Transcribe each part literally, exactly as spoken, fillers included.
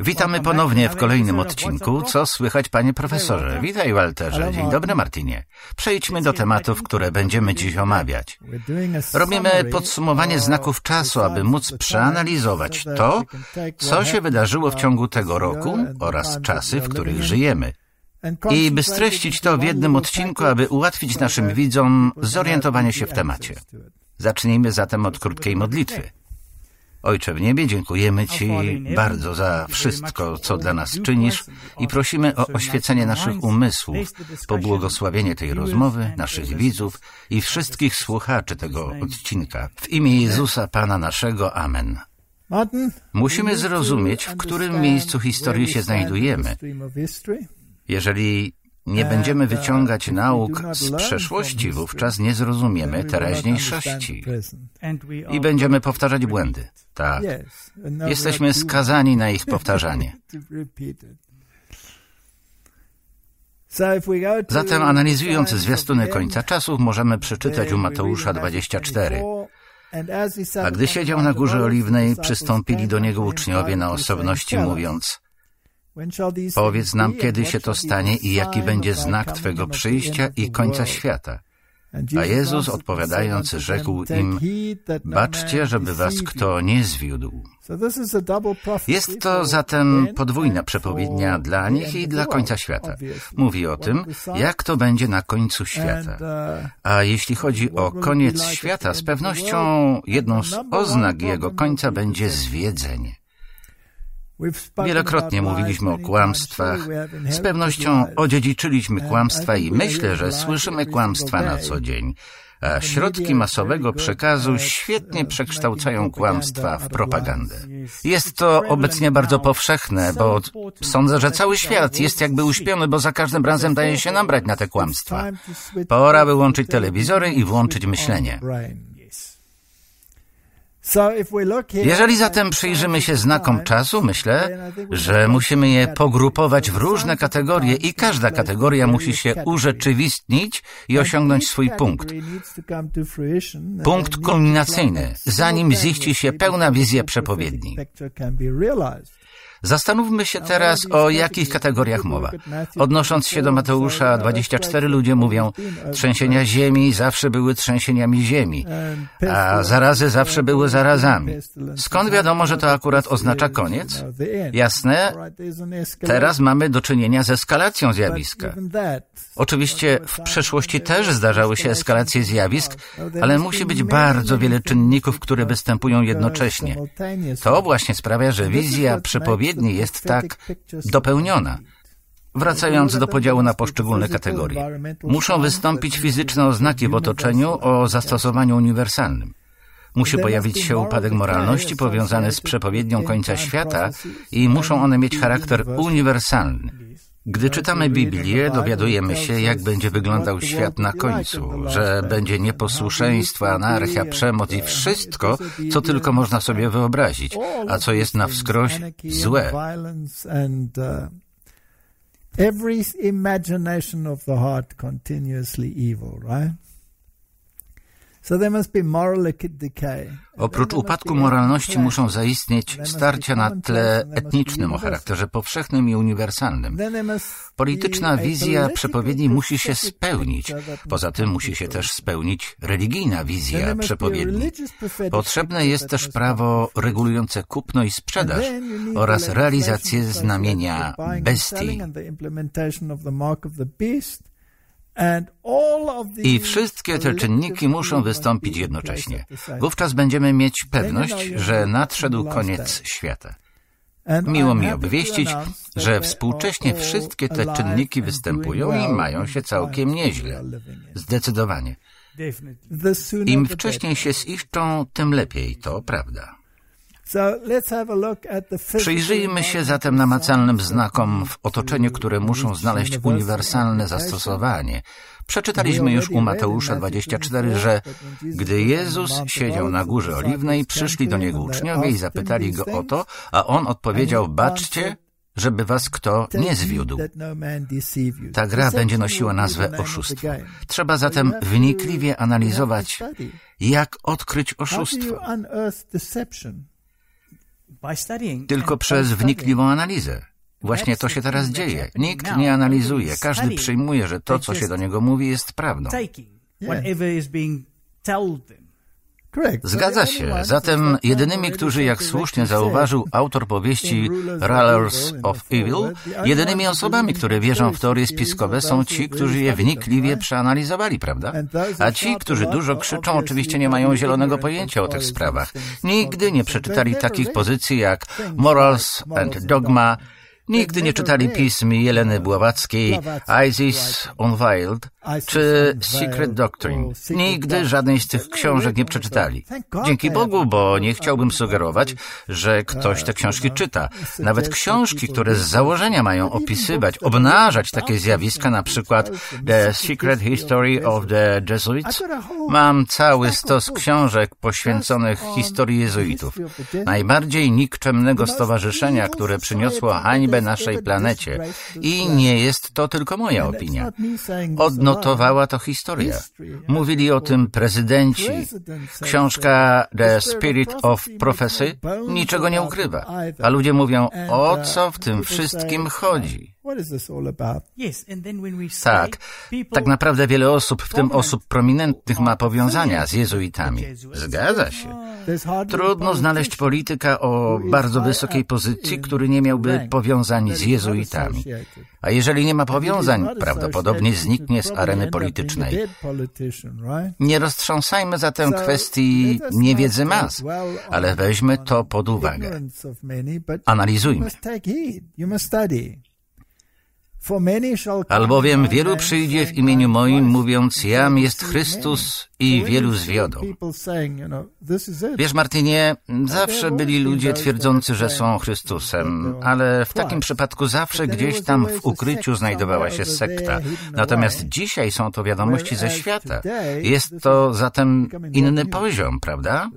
Witamy ponownie w kolejnym odcinku. Co słychać, panie profesorze? Witaj, Walterze. Dzień dobry, Martinie. Przejdźmy do tematów, które będziemy dziś omawiać. Robimy podsumowanie znaków czasu, aby móc przeanalizować to, co się wydarzyło w ciągu tego roku oraz czasy, w których żyjemy. I by streścić to w jednym odcinku, aby ułatwić naszym widzom zorientowanie się w temacie. Zacznijmy zatem od krótkiej modlitwy. Ojcze w niebie, dziękujemy Ci bardzo za wszystko, co dla nas czynisz i prosimy o oświecenie naszych umysłów, pobłogosławienie tej rozmowy, naszych widzów i wszystkich słuchaczy tego odcinka. W imię Jezusa, Pana naszego. Amen. Musimy zrozumieć, w którym miejscu historii się znajdujemy. Jeżeli nie będziemy wyciągać nauk z przeszłości, wówczas nie zrozumiemy teraźniejszości i będziemy powtarzać błędy. Tak, jesteśmy skazani na ich powtarzanie. Zatem analizując zwiastuny końca czasów, możemy przeczytać u Mateusza dwadzieścia cztery. A gdy siedział na Górze Oliwnej, przystąpili do Niego uczniowie na osobności, mówiąc: Powiedz nam, kiedy się to stanie i jaki będzie znak Twego przyjścia i końca świata. A Jezus odpowiadając rzekł im: Baczcie, żeby was kto nie zwiódł. Jest to zatem podwójna przepowiednia dla nich i dla końca świata. Mówi o tym, jak to będzie na końcu świata. A jeśli chodzi o koniec świata, z pewnością jedną z oznak jego końca będzie zwiedzenie. Wielokrotnie mówiliśmy o kłamstwach. Z pewnością odziedziczyliśmy kłamstwa i myślę, że słyszymy kłamstwa na co dzień. A środki masowego przekazu świetnie przekształcają kłamstwa w propagandę. Jest to obecnie bardzo powszechne, bo sądzę, że cały świat jest jakby uśpiony, bo za każdym razem daje się nabrać na te kłamstwa. Pora wyłączyć telewizory i włączyć myślenie. Jeżeli zatem przyjrzymy się znakom czasu, myślę, że musimy je pogrupować w różne kategorie i każda kategoria musi się urzeczywistnić i osiągnąć swój punkt. Punkt kulminacyjny, zanim ziści się pełna wizja przepowiedni. Zastanówmy się teraz, o jakich kategoriach mowa. Odnosząc się do Mateusza dwadzieścia cztery, ludzie mówią: trzęsienia ziemi zawsze były trzęsieniami ziemi, a zarazy zawsze były zarazami. Skąd wiadomo, że to akurat oznacza koniec? Jasne, teraz mamy do czynienia z eskalacją zjawiska. Oczywiście w przeszłości też zdarzały się eskalacje zjawisk, ale musi być bardzo wiele czynników, które występują jednocześnie. To właśnie sprawia, że wizja przepowiedni jest tak dopełniona. Wracając do podziału na poszczególne kategorie. Muszą wystąpić fizyczne oznaki w otoczeniu o zastosowaniu uniwersalnym. Musi pojawić się upadek moralności powiązany z przepowiednią końca świata i muszą one mieć charakter uniwersalny. Gdy czytamy Biblię, dowiadujemy się, jak będzie wyglądał świat na końcu, że będzie nieposłuszeństwo, anarchia, przemoc i wszystko, co tylko można sobie wyobrazić, a co jest na wskroś złe. Every imagination of the heart continuously evil, right? So there must be moral decay. Oprócz upadku moralności muszą zaistnieć starcia na tle etnicznym o charakterze powszechnym i uniwersalnym. Polityczna wizja przepowiedni musi się spełnić. Poza tym musi się też spełnić religijna wizja przepowiedni. Potrzebne jest też prawo regulujące kupno i sprzedaż oraz realizację znamienia bestii. I wszystkie te czynniki muszą wystąpić jednocześnie. Wówczas będziemy mieć pewność, że nadszedł koniec świata. Miło mi obwieścić, że współcześnie wszystkie te czynniki występują i mają się całkiem nieźle. Zdecydowanie. Im wcześniej się ziszczą, tym lepiej, to prawda. Przyjrzyjmy się zatem namacalnym znakom w otoczeniu, które muszą znaleźć uniwersalne zastosowanie. Przeczytaliśmy już u Mateusza dwadzieścia cztery, że gdy Jezus siedział na Górze Oliwnej, przyszli do Niego uczniowie i zapytali Go o to, a On odpowiedział: baczcie, żeby was kto nie zwiódł. Ta gra będzie nosiła nazwę oszustwo. Trzeba zatem wnikliwie analizować, jak odkryć oszustwo. Tylko przez wnikliwą analizę. Właśnie to się teraz dzieje. Nikt nie analizuje. Każdy przyjmuje, że to, co się do niego mówi, jest prawdą. Zgadza się. Zatem jedynymi, którzy, jak słusznie zauważył autor powieści Rulers of Evil, jedynymi osobami, które wierzą w teorie spiskowe, są ci, którzy je wnikliwie przeanalizowali, prawda? A ci, którzy dużo krzyczą, oczywiście nie mają zielonego pojęcia o tych sprawach. Nigdy nie przeczytali takich pozycji jak Morals and Dogma, nigdy nie czytali pism Jeleny Bławackiej, Isis Unveiled czy Secret Doctrine. Nigdy żadnej z tych książek nie przeczytali. Dzięki Bogu, bo nie chciałbym sugerować, że ktoś te książki czyta. Nawet książki, które z założenia mają opisywać, obnażać takie zjawiska, na przykład The Secret History of the Jesuits. Mam cały stos książek poświęconych historii jezuitów. Najbardziej nikczemnego stowarzyszenia, które przyniosło hańbę naszej planecie. I nie jest to tylko moja opinia. Odnotowała to historia. Mówili o tym prezydenci. Książka The Spirit of Prophecy niczego nie ukrywa. A ludzie mówią, o co w tym wszystkim chodzi? Tak, tak naprawdę wiele osób, w tym osób prominentnych, ma powiązania z jezuitami. Zgadza się. Trudno znaleźć polityka o bardzo wysokiej pozycji, który nie miałby powiązań z jezuitami. A jeżeli nie ma powiązań, prawdopodobnie zniknie z areny politycznej. Nie roztrząsajmy zatem kwestii niewiedzy mas, ale weźmy to pod uwagę. Analizujmy. Albowiem wielu przyjdzie w imieniu moim, mówiąc, jam jest Chrystus, i wielu zwiodą. Wiesz, Martinie, zawsze byli ludzie twierdzący, że są Chrystusem, ale w takim przypadku zawsze gdzieś tam w ukryciu znajdowała się sekta. Natomiast dzisiaj są to wiadomości ze świata. Jest to zatem inny poziom, prawda?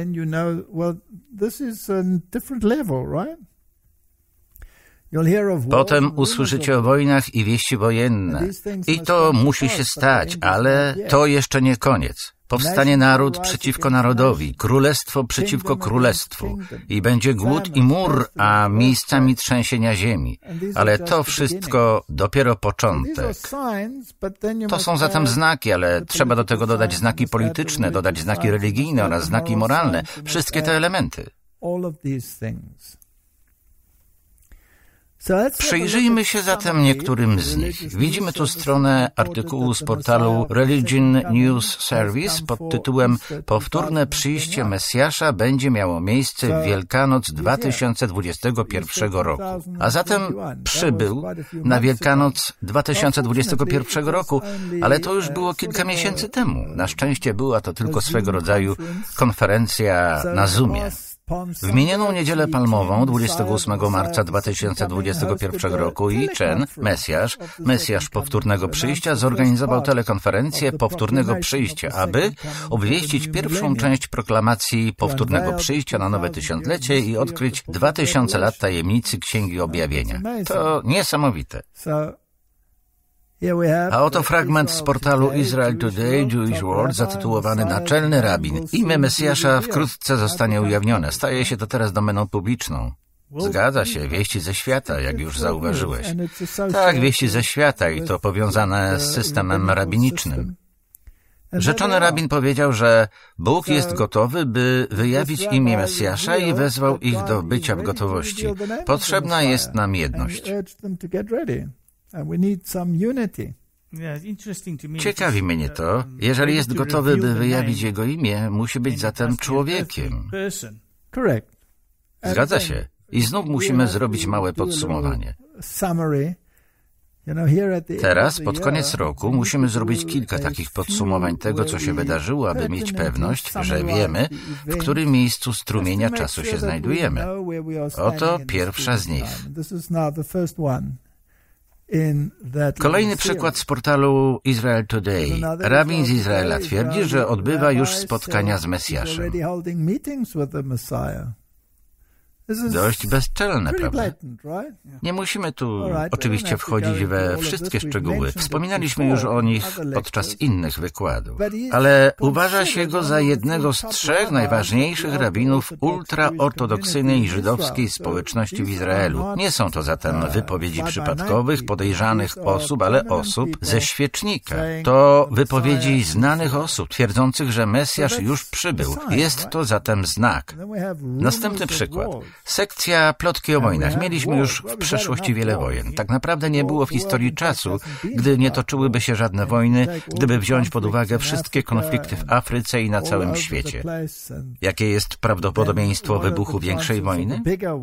Potem usłyszycie o wojnach i wieści wojenne. I to musi się stać, ale to jeszcze nie koniec. Powstanie naród przeciwko narodowi, królestwo przeciwko królestwu. I będzie głód i mur, a miejscami trzęsienia ziemi. Ale to wszystko dopiero początek. To są zatem znaki, ale trzeba do tego dodać znaki polityczne, dodać znaki religijne oraz znaki moralne. Wszystkie te elementy. Przyjrzyjmy się zatem niektórym z nich. Widzimy tu stronę artykułu z portalu Religion News Service pod tytułem Powtórne przyjście Mesjasza będzie miało miejsce w Wielkanoc dwa tysiące dwudziestego pierwszego roku. A zatem przybył na Wielkanoc dwa tysiące dwudziestego pierwszego roku, ale to już było kilka miesięcy temu. Na szczęście była to tylko swego rodzaju konferencja na Zoomie. W minioną Niedzielę Palmową, dwudziestego ósmego marca dwa tysiące dwudziestego pierwszego roku, Yi Chen, Mesjasz, Mesjasz Powtórnego Przyjścia, zorganizował telekonferencję Powtórnego Przyjścia, aby obwieścić pierwszą część proklamacji Powtórnego Przyjścia na nowe tysiąclecie i odkryć dwa tysiące lat tajemnicy Księgi Objawienia. To niesamowite. A oto fragment z portalu Israel Today, Jewish World, zatytułowany Naczelny Rabin. Imię Mesjasza wkrótce zostanie ujawnione. Staje się to teraz domeną publiczną. Zgadza się, wieści ze świata, jak już zauważyłeś. Tak, wieści ze świata i to powiązane z systemem rabinicznym. Rzeczony rabin powiedział, że Bóg jest gotowy, by wyjawić imię Mesjasza i wezwał ich do bycia w gotowości. Potrzebna jest nam jedność. Ciekawi mnie to. Jeżeli jest gotowy, by wyjawić Jego imię, musi być zatem człowiekiem. Zgadza się. I znów musimy zrobić małe podsumowanie. Teraz, pod koniec roku, musimy zrobić kilka takich podsumowań tego, co się wydarzyło, aby mieć pewność, że wiemy, w którym miejscu strumienia czasu się znajdujemy. Oto pierwsza z nich. Kolejny przykład z portalu Israel Today. Rabin z Izraela twierdzi, że odbywa już spotkania z Mesjaszem. Dość bezczelne, prawda? Nie musimy tu oczywiście wchodzić we wszystkie szczegóły. Wspominaliśmy już o nich podczas innych wykładów. Ale uważa się go za jednego z trzech najważniejszych rabinów ultraortodoksyjnej żydowskiej społeczności w Izraelu. Nie są to zatem wypowiedzi przypadkowych, podejrzanych osób, ale osób ze świecznika. To wypowiedzi znanych osób, twierdzących, że Mesjasz już przybył. Jest to zatem znak. Następny przykład. Sekcja Plotki o wojnach. Mieliśmy już w przeszłości wiele wojen. Tak naprawdę nie było w historii czasu, gdy nie toczyłyby się żadne wojny, gdyby wziąć pod uwagę wszystkie konflikty w Afryce i na całym świecie. Jakie jest prawdopodobieństwo wybuchu większej wojny?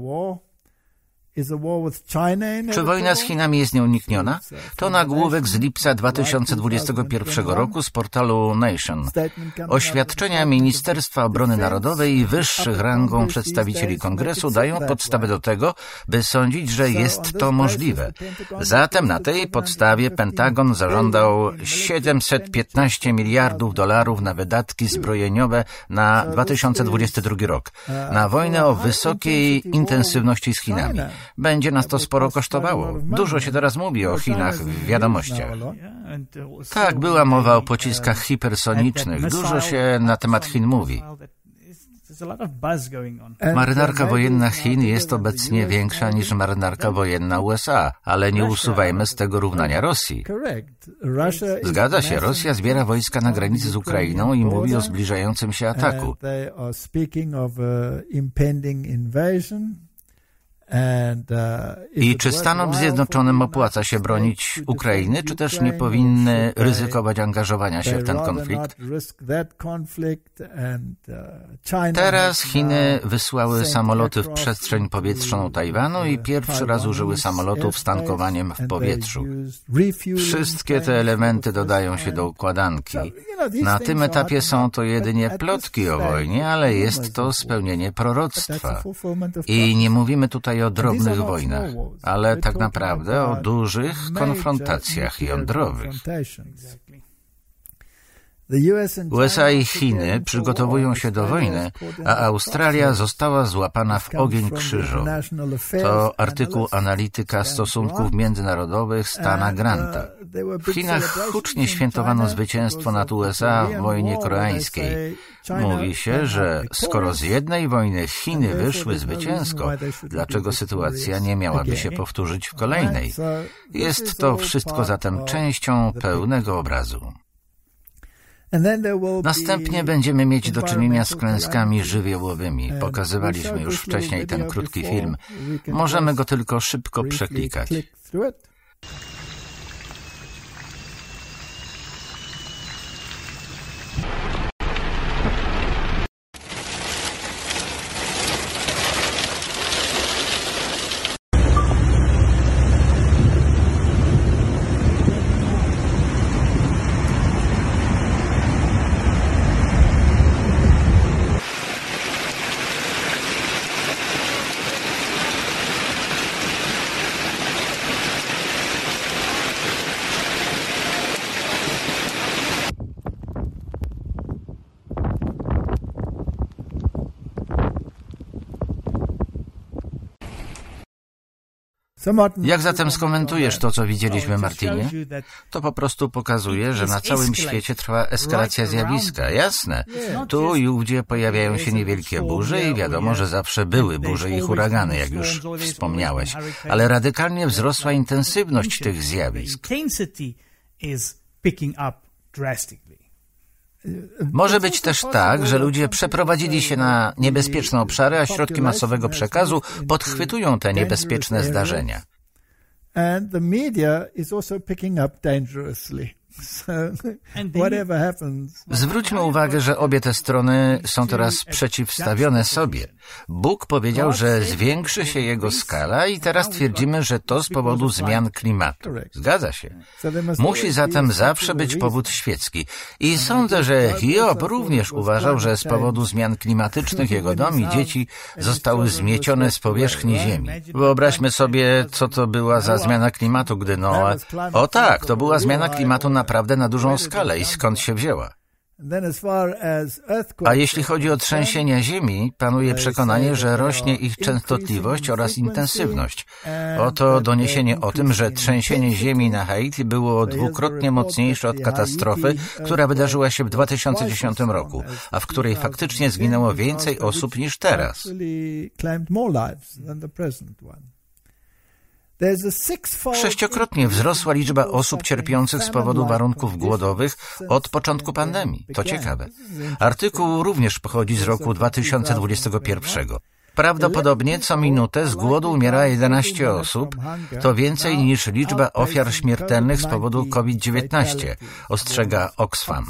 Czy wojna z Chinami jest nieunikniona? To nagłówek z lipca dwa tysiące dwudziestego pierwszego roku z portalu Nation. Oświadczenia Ministerstwa Obrony Narodowej i wyższych rangą przedstawicieli Kongresu dają podstawę do tego, by sądzić, że jest to możliwe. Zatem na tej podstawie Pentagon zażądał siedemset piętnaście miliardów dolarów na wydatki zbrojeniowe na dwa tysiące dwudziesty drugi rok, na wojnę o wysokiej intensywności z Chinami. Będzie nas to sporo kosztowało. Dużo się teraz mówi o Chinach w wiadomościach. Tak, była mowa o pociskach hipersonicznych. Dużo się na temat Chin mówi. Marynarka wojenna Chin jest obecnie większa niż marynarka wojenna U S A, ale nie usuwajmy z tego równania Rosji. Zgadza się, Rosja zbiera wojska na granicy z Ukrainą i mówi o zbliżającym się ataku. I czy Stanom Zjednoczonym opłaca się bronić Ukrainy, czy też nie powinny ryzykować angażowania się w ten konflikt? Teraz Chiny wysłały samoloty w przestrzeń powietrzną Tajwanu i pierwszy raz użyły samolotów z tankowaniem w powietrzu. Wszystkie te elementy dodają się do układanki. Na tym etapie są to jedynie plotki o wojnie, ale jest to spełnienie proroctwa. I nie mówimy tutaj o drobnych wojnach, ale tak naprawdę o dużych konfrontacjach jądrowych. U S A i Chiny przygotowują się do wojny, a Australia została złapana w ogień krzyżu. To artykuł analityka stosunków międzynarodowych Stana Granta. W Chinach hucznie świętowano zwycięstwo nad U S A w wojnie koreańskiej. Mówi się, że skoro z jednej wojny Chiny wyszły zwycięsko, dlaczego sytuacja nie miałaby się powtórzyć w kolejnej? Jest to wszystko zatem częścią pełnego obrazu. Następnie będziemy mieć do czynienia z klęskami żywiołowymi. Pokazywaliśmy już wcześniej ten krótki film. Możemy go tylko szybko przeklikać. Jak zatem skomentujesz to, co widzieliśmy, Martinie? To po prostu pokazuje, że na całym świecie trwa eskalacja zjawiska. Jasne. Tu i ówdzie pojawiają się niewielkie burze i wiadomo, że zawsze były burze i huragany, jak już wspomniałeś. Ale radykalnie wzrosła intensywność tych zjawisk. Może być też tak, że ludzie przeprowadzili się na niebezpieczne obszary, a środki masowego przekazu podchwytują te niebezpieczne zdarzenia. Zwróćmy uwagę, że obie te strony są teraz przeciwstawione sobie. Bóg powiedział, że zwiększy się jego skala i teraz twierdzimy, że to z powodu zmian klimatu. Zgadza się. Musi zatem zawsze być powód świecki. I sądzę, że Hiob również uważał, że z powodu zmian klimatycznych jego dom i dzieci zostały zmiecione z powierzchni ziemi. Wyobraźmy sobie, co to była za zmiana klimatu, gdy Noe... O tak, to była zmiana klimatu naprawdę na dużą skalę i skąd się wzięła. A jeśli chodzi o trzęsienia ziemi, panuje przekonanie, że rośnie ich częstotliwość oraz intensywność. Oto doniesienie o tym, że trzęsienie ziemi na Haiti było dwukrotnie mocniejsze od katastrofy, która wydarzyła się w dwa tysiące dziesiątym roku, a w której faktycznie zginęło więcej osób niż teraz. Sześciokrotnie wzrosła liczba osób cierpiących z powodu warunków głodowych od początku pandemii. To ciekawe. Artykuł również pochodzi z roku dwa tysiące dwudziestego pierwszego. Prawdopodobnie co minutę z głodu umiera jedenaście osób. To więcej niż liczba ofiar śmiertelnych z powodu COVID dziewiętnaście, ostrzega Oxfam.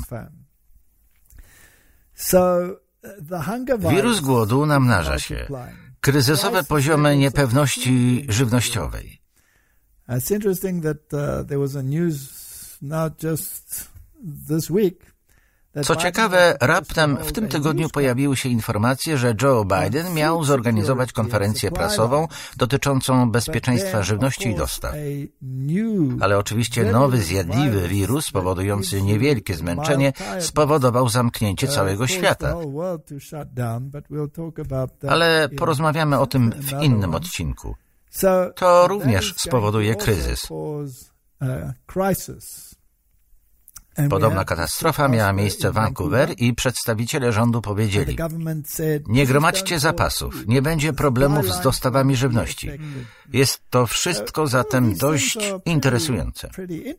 Wirus głodu namnaża się. Kryzysowe poziomy niepewności żywnościowej. It's interesting that uh, there was a news not just this week. Co ciekawe, raptem w tym tygodniu pojawiły się informacje, że Joe Biden miał zorganizować konferencję prasową dotyczącą bezpieczeństwa żywności i dostaw. Ale oczywiście nowy zjadliwy wirus powodujący niewielkie zmęczenie spowodował zamknięcie całego świata. Ale porozmawiamy o tym w innym odcinku. To również spowoduje kryzys. Podobna katastrofa miała miejsce w Vancouver i przedstawiciele rządu powiedzieli: nie gromadźcie zapasów, nie będzie problemów z dostawami żywności. Jest to wszystko zatem dość interesujące.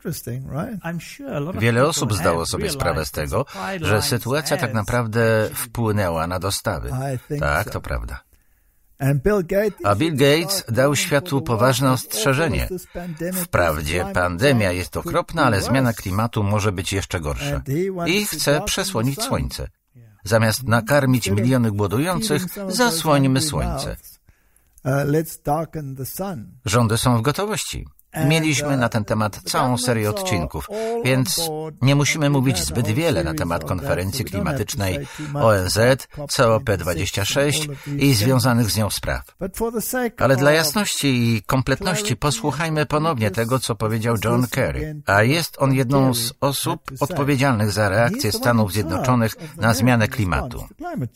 Wiele osób zdało sobie sprawę z tego, że sytuacja tak naprawdę wpłynęła na dostawy. Tak, to prawda. A Bill Gates dał światu poważne ostrzeżenie. Wprawdzie pandemia jest okropna, ale zmiana klimatu może być jeszcze gorsza. I chce przesłonić słońce. Zamiast nakarmić miliony głodujących, zasłońmy słońce. Rządy są w gotowości. Mieliśmy na ten temat całą serię odcinków, więc nie musimy mówić zbyt wiele na temat konferencji klimatycznej O N Z, C O P dwadzieścia sześć i związanych z nią spraw. Ale dla jasności i kompletności posłuchajmy ponownie tego, co powiedział John Kerry, a jest on jedną z osób odpowiedzialnych za reakcję Stanów Zjednoczonych na zmianę klimatu.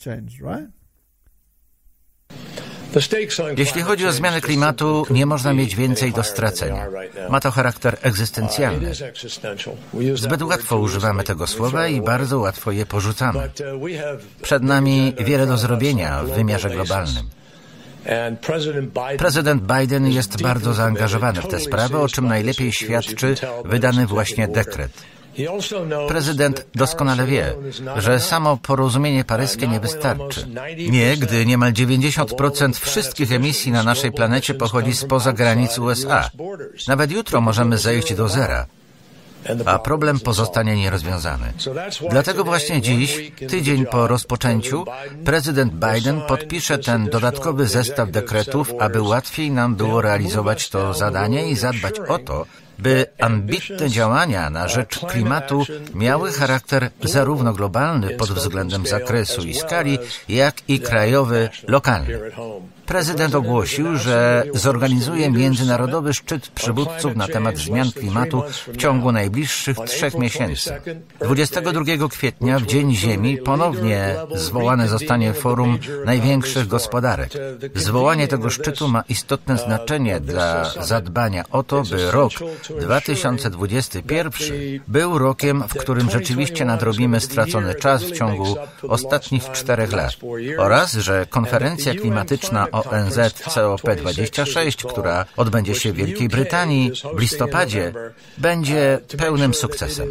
Jeśli chodzi o zmianę klimatu, nie można mieć więcej do stracenia. Ma to charakter egzystencjalny. Zbyt łatwo używamy tego słowa i bardzo łatwo je porzucamy. Przed nami wiele do zrobienia w wymiarze globalnym. Prezydent Biden jest bardzo zaangażowany w tę sprawę, o czym najlepiej świadczy wydany właśnie dekret. Prezydent doskonale wie, że samo porozumienie paryskie nie wystarczy. Nie, gdy niemal dziewięćdziesiąt procent wszystkich emisji na naszej planecie pochodzi spoza granic U S A. Nawet jutro możemy zejść do zera, a problem pozostanie nierozwiązany. Dlatego właśnie dziś, tydzień po rozpoczęciu, prezydent Biden podpisze ten dodatkowy zestaw dekretów, aby łatwiej nam było realizować to zadanie i zadbać o to, by ambitne działania na rzecz klimatu miały charakter zarówno globalny pod względem zakresu i skali, jak i krajowy, lokalny. Prezydent ogłosił, że zorganizuje międzynarodowy szczyt przywódców na temat zmian klimatu w ciągu najbliższych trzech miesięcy. dwudziestego drugiego kwietnia, w Dzień Ziemi, ponownie zwołane zostanie forum największych gospodarek. Zwołanie tego szczytu ma istotne znaczenie dla zadbania o to, by rok dwa tysiące dwudziesty pierwszy był rokiem, w którym rzeczywiście nadrobimy stracony czas w ciągu ostatnich czterech lat. Oraz, że konferencja klimatyczna O N Z C O P dwadzieścia sześć, która odbędzie się w Wielkiej Brytanii w listopadzie, będzie pełnym sukcesem.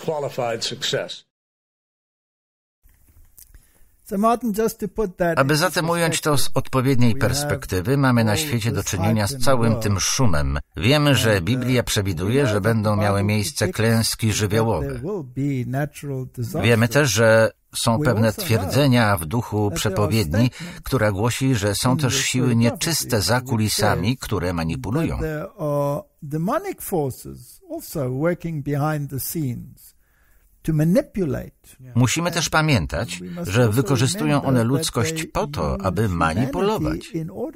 Aby zatem ująć to z odpowiedniej perspektywy, mamy na świecie do czynienia z całym tym szumem. Wiemy, że Biblia przewiduje, że będą miały miejsce klęski żywiołowe. Wiemy też, że są pewne twierdzenia w duchu przepowiedni, która głosi, że są też siły nieczyste za kulisami, które manipulują. Musimy też pamiętać, że wykorzystują one ludzkość po to, aby manipulować.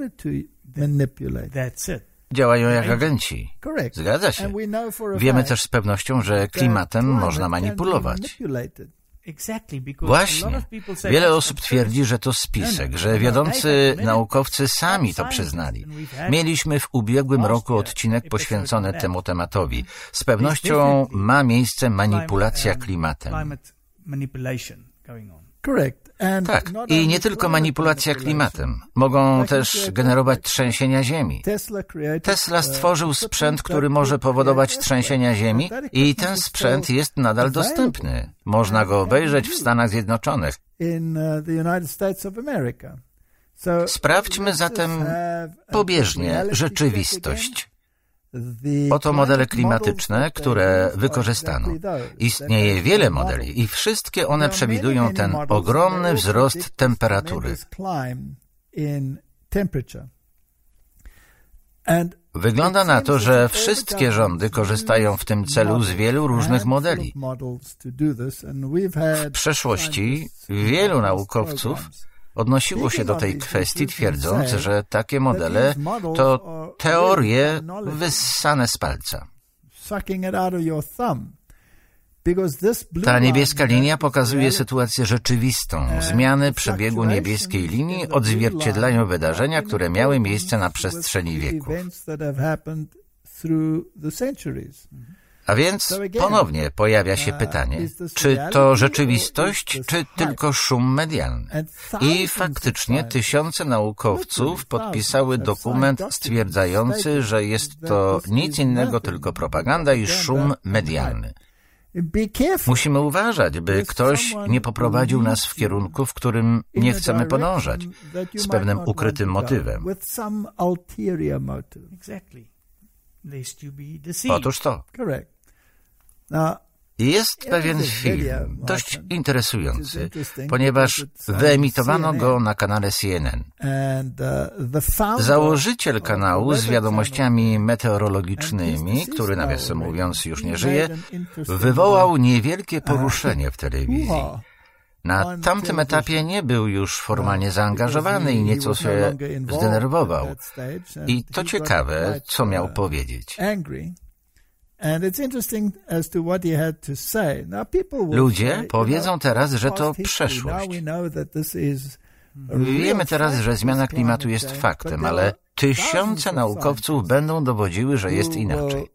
Działają jak agenci. Zgadza się. Wiemy też z pewnością, że klimatem można manipulować. Właśnie. Wiele osób twierdzi, że to spisek, że wiodący naukowcy sami to przyznali. Mieliśmy w ubiegłym roku odcinek poświęcony temu tematowi. Z pewnością ma miejsce manipulacja klimatem. Tak, i nie tylko manipulacja klimatem. Mogą też generować trzęsienia ziemi. Tesla stworzył sprzęt, który może powodować trzęsienia ziemi i ten sprzęt jest nadal dostępny. Można go obejrzeć w Stanach Zjednoczonych. Sprawdźmy zatem pobieżnie rzeczywistość. Oto modele klimatyczne, które wykorzystano. Istnieje wiele modeli i wszystkie one przewidują ten ogromny wzrost temperatury. Wygląda na to, że wszystkie rządy korzystają w tym celu z wielu różnych modeli. W przeszłości wielu naukowców odnosiło się do tej kwestii, twierdząc, że takie modele to teorie wyssane z palca. Ta niebieska linia pokazuje sytuację rzeczywistą. Zmiany przebiegu niebieskiej linii odzwierciedlają wydarzenia, które miały miejsce na przestrzeni wieków. A więc ponownie pojawia się pytanie, czy to rzeczywistość, czy tylko szum medialny? I faktycznie tysiące naukowców podpisały dokument stwierdzający, że jest to nic innego, tylko propaganda i szum medialny. Musimy uważać, by ktoś nie poprowadził nas w kierunku, w którym nie chcemy podążać, z pewnym ukrytym motywem. Otóż to. Jest pewien film, dość interesujący, ponieważ wyemitowano go na kanale C N N. Założyciel kanału z wiadomościami meteorologicznymi, który nawiasem mówiąc już nie żyje, wywołał niewielkie poruszenie w telewizji. Na tamtym etapie nie był już formalnie zaangażowany i nieco się zdenerwował. I to ciekawe, co miał powiedzieć. Ludzie powiedzą teraz, że to przeszłość. Wiemy teraz, że zmiana klimatu jest faktem, ale tysiące naukowców będą dowodziły, że jest inaczej.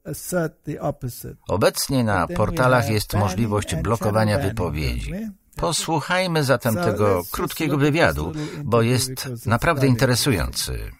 Obecnie na portalach jest możliwość blokowania wypowiedzi. Posłuchajmy zatem tego krótkiego wywiadu, bo jest naprawdę interesujący.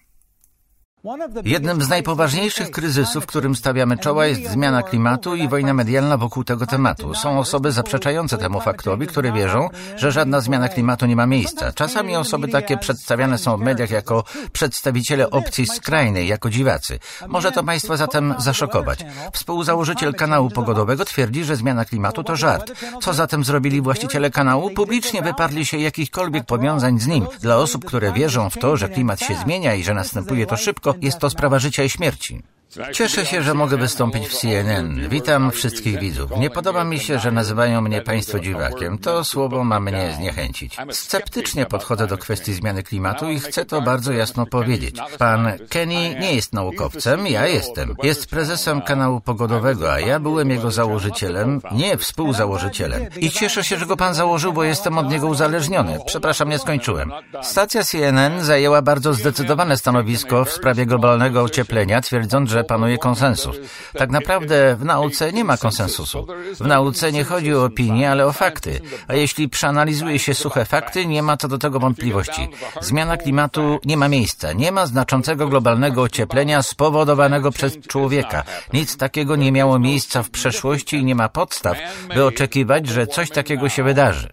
Jednym z najpoważniejszych kryzysów, którym stawiamy czoła, jest zmiana klimatu i wojna medialna wokół tego tematu. Są osoby zaprzeczające temu faktowi, które wierzą, że żadna zmiana klimatu nie ma miejsca. Czasami osoby takie przedstawiane są w mediach jako przedstawiciele opcji skrajnej, jako dziwacy. Może to państwa zatem zaszokować. Współzałożyciel kanału pogodowego twierdzi, że zmiana klimatu to żart. Co zatem zrobili właściciele kanału? Publicznie wyparli się jakichkolwiek powiązań z nim. Dla osób, które wierzą w to, że klimat się zmienia i że następuje to szybko, jest to sprawa życia i śmierci. Cieszę się, że mogę wystąpić w C N N. Witam wszystkich widzów. Nie podoba mi się, że nazywają mnie państwo dziwakiem. To słowo ma mnie zniechęcić. Sceptycznie podchodzę do kwestii zmiany klimatu i chcę to bardzo jasno powiedzieć. Pan Kenny nie jest naukowcem, ja jestem. Jest prezesem kanału pogodowego, a ja byłem jego założycielem, nie współzałożycielem. I cieszę się, że go pan założył, bo jestem od niego uzależniony. Przepraszam, nie skończyłem. Stacja C N N zajęła bardzo zdecydowane stanowisko w sprawie globalnego ocieplenia, twierdząc, że panuje konsensus. Tak naprawdę w nauce nie ma konsensusu. W nauce nie chodzi o opinie, ale o fakty. A jeśli przeanalizuje się suche fakty, nie ma co do tego wątpliwości. Zmiana klimatu nie ma miejsca. Nie ma znaczącego globalnego ocieplenia spowodowanego przez człowieka. Nic takiego nie miało miejsca w przeszłości i nie ma podstaw, by oczekiwać, że coś takiego się wydarzy.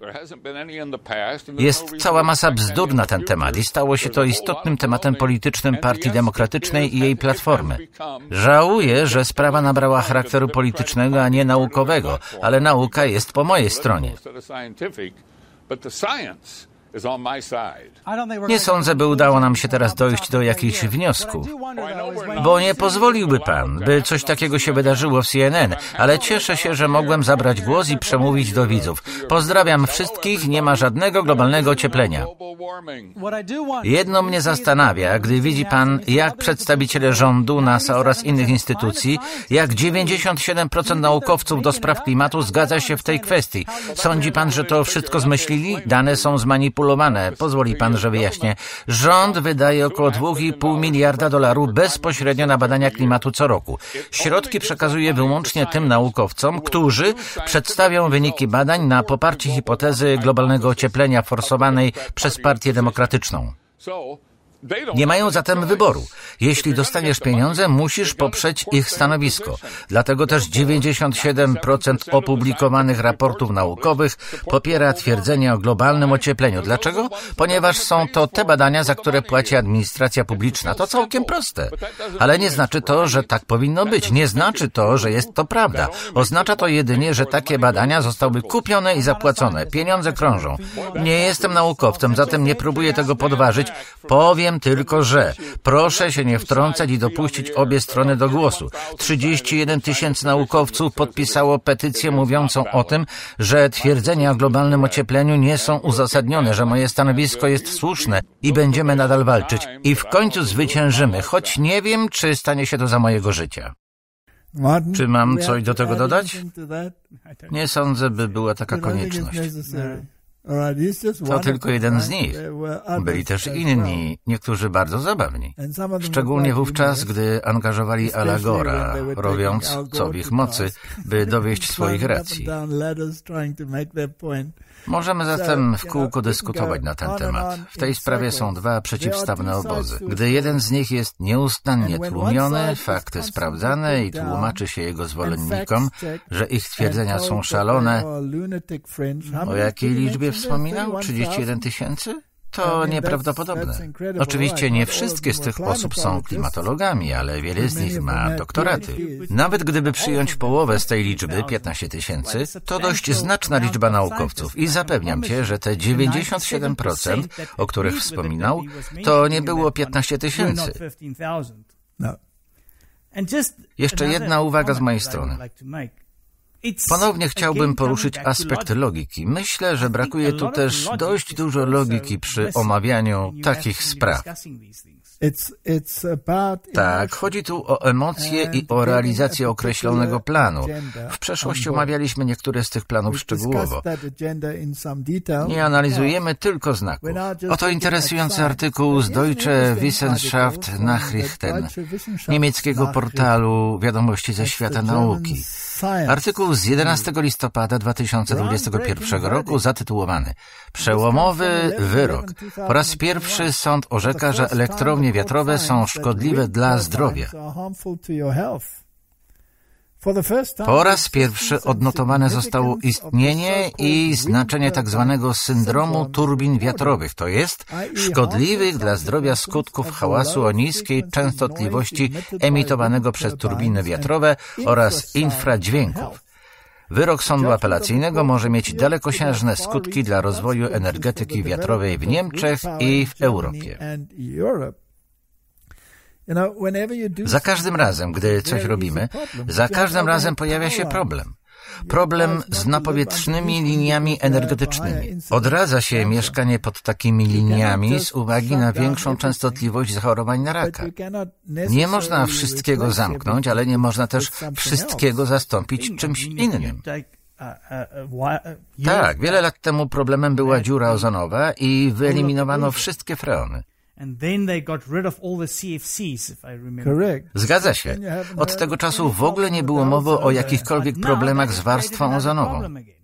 Jest cała masa bzdur na ten temat i stało się to istotnym tematem politycznym Partii Demokratycznej i jej Platformy. Żałuję, że sprawa nabrała charakteru politycznego, a nie naukowego, ale nauka jest po mojej stronie. Nie sądzę, by udało nam się teraz dojść do jakichś wniosków, bo nie pozwoliłby pan, by coś takiego się wydarzyło w C N N, ale cieszę się, że mogłem zabrać głos i przemówić do widzów. Pozdrawiam wszystkich, nie ma żadnego globalnego ocieplenia. Jedno mnie zastanawia, gdy widzi pan, jak przedstawiciele rządu, NASA oraz innych instytucji, jak dziewięćdziesiąt siedem procent naukowców do spraw klimatu zgadza się w tej kwestii. Sądzi pan, że to wszystko zmyślili? Dane są zmanipulowane. Pozwoli pan, że wyjaśnię. Rząd wydaje około dwa i pół miliarda dolarów bezpośrednio na badania klimatu co roku. Środki przekazuje wyłącznie tym naukowcom, którzy przedstawią wyniki badań na poparcie hipotezy globalnego ocieplenia forsowanej przez Partię Demokratyczną. Nie mają zatem wyboru. Jeśli dostaniesz pieniądze, musisz poprzeć ich stanowisko. Dlatego też dziewięćdziesiąt siedem procent opublikowanych raportów naukowych popiera twierdzenia o globalnym ociepleniu. Dlaczego? Ponieważ są to te badania, za które płaci administracja publiczna. To całkiem proste. Ale nie znaczy to, że tak powinno być. Nie znaczy to, że jest to prawda. Oznacza to jedynie, że takie badania zostały kupione i zapłacone. Pieniądze krążą. Nie jestem naukowcem, zatem nie próbuję tego podważyć. Powiem tylko, że proszę się nie wtrącać i dopuścić obie strony do głosu. trzydzieści jeden tysięcy naukowców podpisało petycję mówiącą o tym, że twierdzenia o globalnym ociepleniu nie są uzasadnione, że moje stanowisko jest słuszne i będziemy nadal walczyć. I w końcu zwyciężymy, choć nie wiem, czy stanie się to za mojego życia. Czy mam coś do tego dodać? Nie sądzę, by była taka konieczność. To tylko jeden z nich. Byli też inni, niektórzy bardzo zabawni. Szczególnie wówczas, gdy angażowali Ala Gore'a, robiąc co w ich mocy, by dowieść swoich racji. Możemy zatem w kółko dyskutować na ten temat. W tej sprawie są dwa przeciwstawne obozy. Gdy jeden z nich jest nieustannie tłumiony, fakty sprawdzane i tłumaczy się jego zwolennikom, że ich twierdzenia są szalone, o jakiej liczbie wspominał? trzydzieści jeden tysięcy? To nieprawdopodobne. Oczywiście nie wszystkie z tych osób są klimatologami, ale wiele z nich ma doktoraty. Nawet gdyby przyjąć połowę z tej liczby, piętnaście tysięcy, to dość znaczna liczba naukowców i zapewniam cię, że te dziewięćdziesiąt siedem procent, o których wspominał, to nie było piętnaście tysięcy. Jeszcze jedna uwaga z mojej strony. Ponownie chciałbym poruszyć aspekt logiki. Myślę, że brakuje tu też dość dużo logiki przy omawianiu takich spraw. Tak, chodzi tu o emocje i o realizację określonego planu. W przeszłości omawialiśmy niektóre z tych planów szczegółowo. Nie analizujemy tylko znaków. Oto interesujący artykuł z Deutsche Wissenschaft Nachrichten, niemieckiego portalu Wiadomości ze świata nauki. Artykuł z jedenastego listopada dwa tysiące dwudziestego pierwszego roku zatytułowany Przełomowy wyrok. Po raz pierwszy sąd orzeka, że elektrownie wiatrowe są szkodliwe dla zdrowia. Po raz pierwszy odnotowane zostało istnienie i znaczenie tzw. syndromu turbin wiatrowych, to jest szkodliwych dla zdrowia skutków hałasu o niskiej częstotliwości emitowanego przez turbiny wiatrowe oraz infradźwięków. Wyrok sądu apelacyjnego może mieć dalekosiężne skutki dla rozwoju energetyki wiatrowej w Niemczech i w Europie. Za każdym razem, gdy coś robimy, za każdym razem pojawia się problem. Problem z napowietrznymi liniami energetycznymi. Odradza się mieszkanie pod takimi liniami z uwagi na większą częstotliwość zachorowań na raka. Nie można wszystkiego zamknąć, ale nie można też wszystkiego zastąpić czymś innym. Tak, wiele lat temu problemem była dziura ozonowa i wyeliminowano wszystkie freony. Zgadza się. Od tego czasu w ogóle nie było mowy o jakichkolwiek problemach z warstwą ozonową.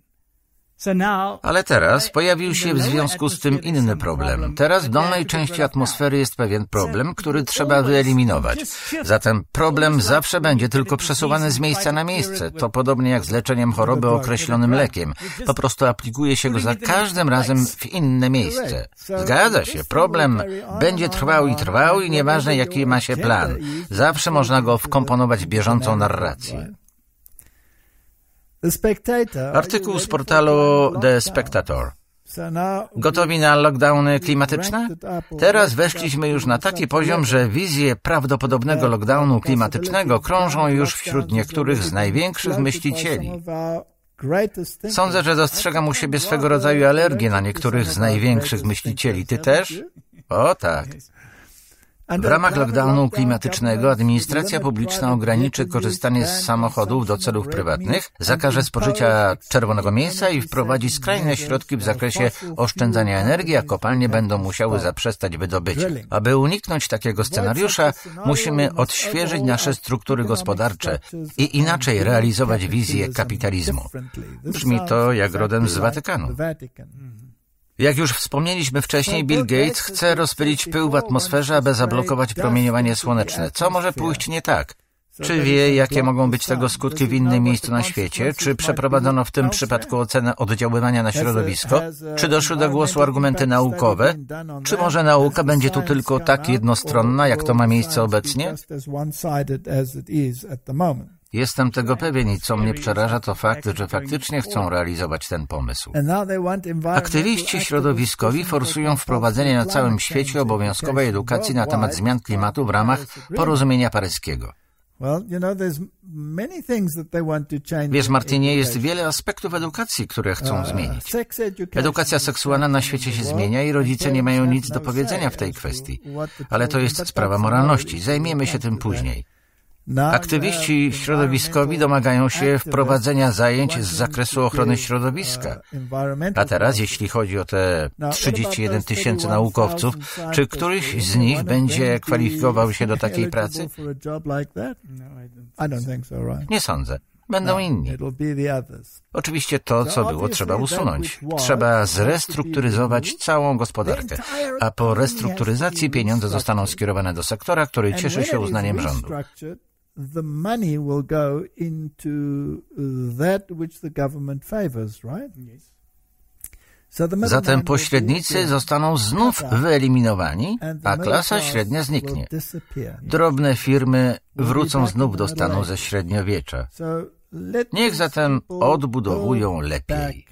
Ale teraz pojawił się w związku z tym inny problem. Teraz w dolnej części atmosfery jest pewien problem, który trzeba wyeliminować. Zatem problem zawsze będzie tylko przesuwany z miejsca na miejsce. To podobnie jak z leczeniem choroby określonym lekiem. Po prostu aplikuje się go za każdym razem w inne miejsce. Zgadza się. Problem będzie trwał i trwał i nieważne jaki ma się plan. Zawsze można go wkomponować w bieżącą narrację. Artykuł z portalu The Spectator. Gotowi na lockdowny klimatyczne? Teraz weszliśmy już na taki poziom, że wizje prawdopodobnego lockdownu klimatycznego krążą już wśród niektórych z największych myślicieli. Sądzę, że dostrzegam u siebie swego rodzaju alergię na niektórych z największych myślicieli. Ty też? O tak. W ramach lockdownu klimatycznego administracja publiczna ograniczy korzystanie z samochodów do celów prywatnych, zakaże spożycia czerwonego mięsa i wprowadzi skrajne środki w zakresie oszczędzania energii, a kopalnie będą musiały zaprzestać wydobycia. Aby uniknąć takiego scenariusza, musimy odświeżyć nasze struktury gospodarcze i inaczej realizować wizję kapitalizmu. Brzmi to jak rodem z Watykanu. Jak już wspomnieliśmy wcześniej, Bill Gates chce rozpylić pył w atmosferze, aby zablokować promieniowanie słoneczne. Co może pójść nie tak? Czy wie, jakie mogą być tego skutki w innym miejscu na świecie? Czy przeprowadzono w tym przypadku ocenę oddziaływania na środowisko? Czy doszły do głosu argumenty naukowe? Czy może nauka będzie tu tylko tak jednostronna, jak to ma miejsce obecnie? Jestem tego pewien i co mnie przeraża, to fakt, że faktycznie chcą realizować ten pomysł. Aktywiści środowiskowi forsują wprowadzenie na całym świecie obowiązkowej edukacji na temat zmian klimatu w ramach porozumienia paryskiego. Wiesz, Martinie, jest wiele aspektów edukacji, które chcą zmienić. Edukacja seksualna na świecie się zmienia i rodzice nie mają nic do powiedzenia w tej kwestii. Ale to jest sprawa moralności. Zajmiemy się tym później. Aktywiści środowiskowi domagają się wprowadzenia zajęć z zakresu ochrony środowiska. A teraz, jeśli chodzi o te trzydzieści jeden tysięcy naukowców, czy któryś z nich będzie kwalifikował się do takiej pracy? Nie sądzę. Będą inni. Oczywiście to, co było, trzeba usunąć. Trzeba zrestrukturyzować całą gospodarkę, a po restrukturyzacji pieniądze zostaną skierowane do sektora, który cieszy się uznaniem rządu. The money will go into that which the government favors, right? Zatem pośrednicy zostaną znów wyeliminowani, a klasa średnia zniknie. Drobne firmy wrócą znów do stanu ze średniowiecza. Niech zatem odbudowują lepiej.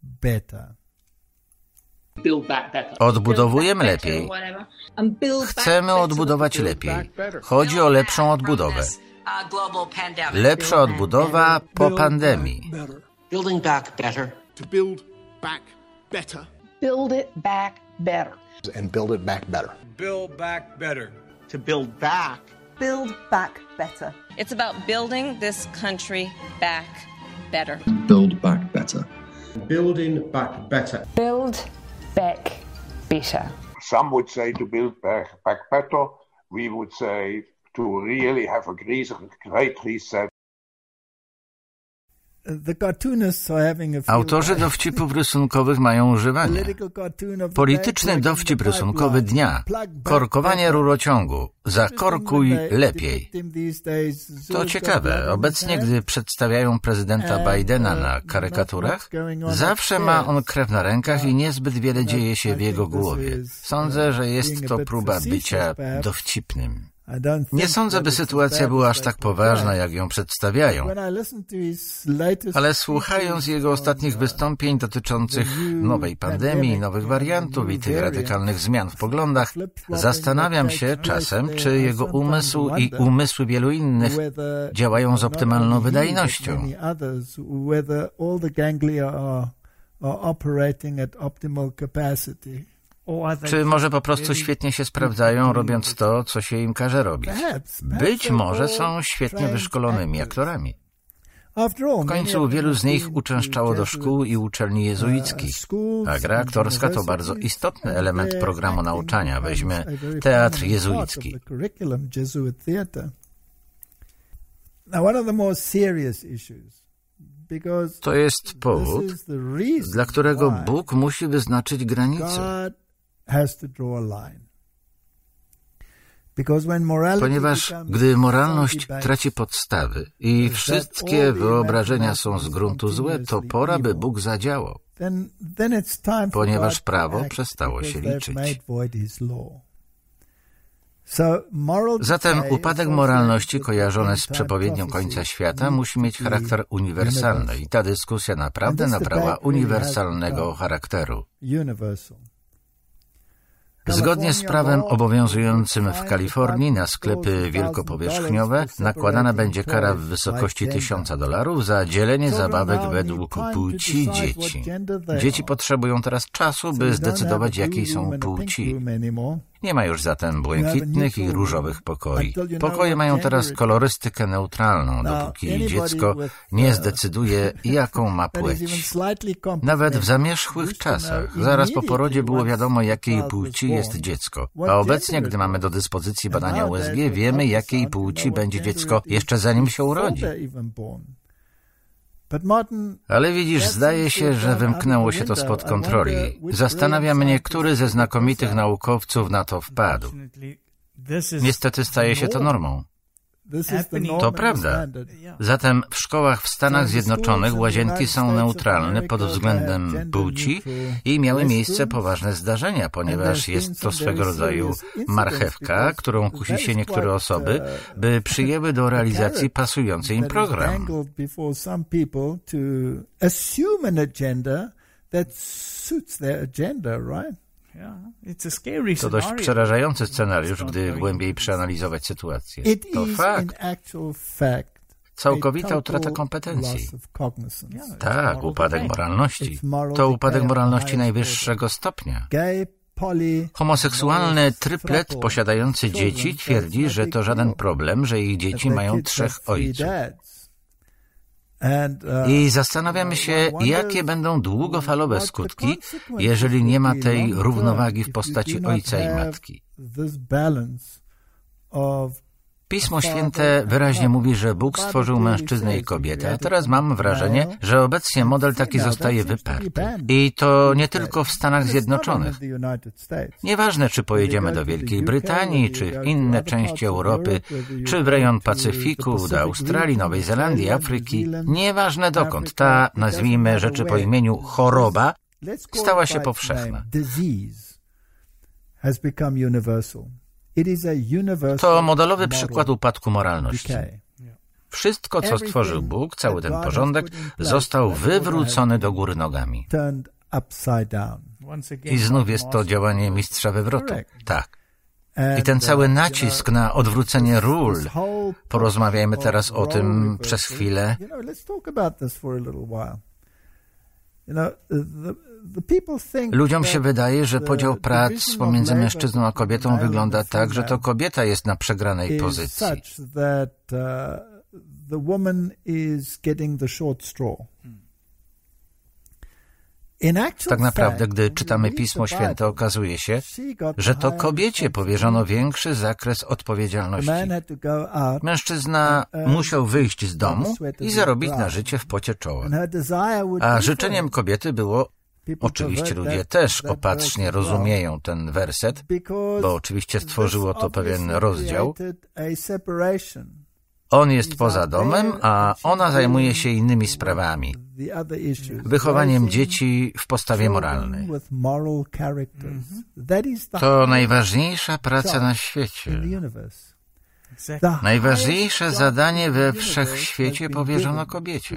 Odbudowujemy lepiej. Chcemy odbudować lepiej. Chodzi o lepszą odbudowę. Lepsza odbudowa po pandemii. Building back better. To build back better. Build it back better. And build it back better. Build back better. To build back. Build back better. It's about building this country back better. Build back better. Building back better. Build back better. Some would say to build back, back better. We would say to really have a great reset. Autorzy dowcipów rysunkowych mają używanie. Polityczny dowcip rysunkowy dnia. Korkowanie rurociągu. Zakorkuj lepiej. To ciekawe. Obecnie, gdy przedstawiają prezydenta Bidena na karykaturach, zawsze ma on krew na rękach i niezbyt wiele dzieje się w jego głowie. Sądzę, że jest to próba bycia dowcipnym. Nie sądzę, by sytuacja była aż tak poważna, jak ją przedstawiają. Ale słuchając jego ostatnich wystąpień dotyczących nowej pandemii, nowych wariantów i tych radykalnych zmian w poglądach, zastanawiam się czasem, czy jego umysł i umysły wielu innych działają z optymalną wydajnością. Czy może po prostu świetnie się sprawdzają, robiąc to, co się im każe robić? Być może są świetnie wyszkolonymi aktorami. W końcu wielu z nich uczęszczało do szkół i uczelni jezuickich, a gra aktorska to bardzo istotny element programu nauczania. Weźmy teatr jezuicki. To jest powód, dla którego Bóg musi wyznaczyć granicę. Ponieważ gdy moralność traci podstawy i wszystkie wyobrażenia są z gruntu złe, to pora, by Bóg zadziałał, ponieważ prawo przestało się liczyć. Zatem upadek moralności kojarzony z przepowiednią końca świata musi mieć charakter uniwersalny i ta dyskusja naprawdę nabrała uniwersalnego charakteru. Zgodnie z prawem obowiązującym w Kalifornii na sklepy wielkopowierzchniowe nakładana będzie kara w wysokości tysiąca dolarów za dzielenie zabawek według płci dzieci. Dzieci potrzebują teraz czasu, by zdecydować, jakiej są płci. Nie ma już zatem błękitnych i różowych pokoi. Pokoje mają teraz kolorystykę neutralną, dopóki dziecko nie zdecyduje, jaką ma płeć. Nawet w zamierzchłych czasach, zaraz po porodzie było wiadomo, jakiej płci jest dziecko. A obecnie, gdy mamy do dyspozycji badania U S G, wiemy, jakiej płci będzie dziecko jeszcze zanim się urodzi. Ale widzisz, zdaje się, że wymknęło się to spod kontroli. Zastanawia mnie, który ze znakomitych naukowców na to wpadł. Niestety staje się to normą. To prawda. Zatem w szkołach w Stanach Zjednoczonych łazienki są neutralne pod względem płci i miały miejsce poważne zdarzenia, ponieważ jest to swego rodzaju marchewka, którą kusi się niektóre osoby, by przyjęły do realizacji pasujący im program. To dość przerażający scenariusz, gdy głębiej przeanalizować sytuację. To fakt. Całkowita utrata kompetencji. Tak, upadek moralności. To upadek moralności najwyższego stopnia. Homoseksualny tryplet posiadający dzieci twierdzi, że to żaden problem, że ich dzieci mają trzech ojców. I zastanawiamy się, jakie będą długofalowe skutki, jeżeli nie ma tej równowagi w postaci ojca i matki. Pismo Święte wyraźnie mówi, że Bóg stworzył mężczyznę i kobietę, a teraz mam wrażenie, że obecnie model taki zostaje wyparty. I to nie tylko w Stanach Zjednoczonych. Nieważne, czy pojedziemy do Wielkiej Brytanii, czy w inne części Europy, czy w rejon Pacyfiku, do Australii, Nowej Zelandii, Afryki, nieważne dokąd, ta, nazwijmy rzeczy po imieniu, choroba stała się powszechna. To modelowy przykład upadku moralności. Wszystko, co stworzył Bóg, cały ten porządek, został wywrócony do góry nogami. I znów jest to działanie mistrza wywrotu. Tak. I ten cały nacisk na odwrócenie ról. Porozmawiajmy teraz o tym przez chwilę. Ludziom się wydaje, że podział prac pomiędzy mężczyzną a kobietą wygląda tak, że to kobieta jest na przegranej pozycji. Tak naprawdę, gdy czytamy Pismo Święte, okazuje się, że to kobiecie powierzono większy zakres odpowiedzialności. Mężczyzna musiał wyjść z domu i zarobić na życie w pocie czoła. A życzeniem kobiety było, oczywiście ludzie też opatrznie rozumieją ten werset, bo oczywiście stworzyło to pewien rozdział. On jest poza domem, a ona zajmuje się innymi sprawami. Wychowaniem dzieci w postawie moralnej. To najważniejsza praca na świecie. Najważniejsze zadanie we wszechświecie powierzono kobiecie.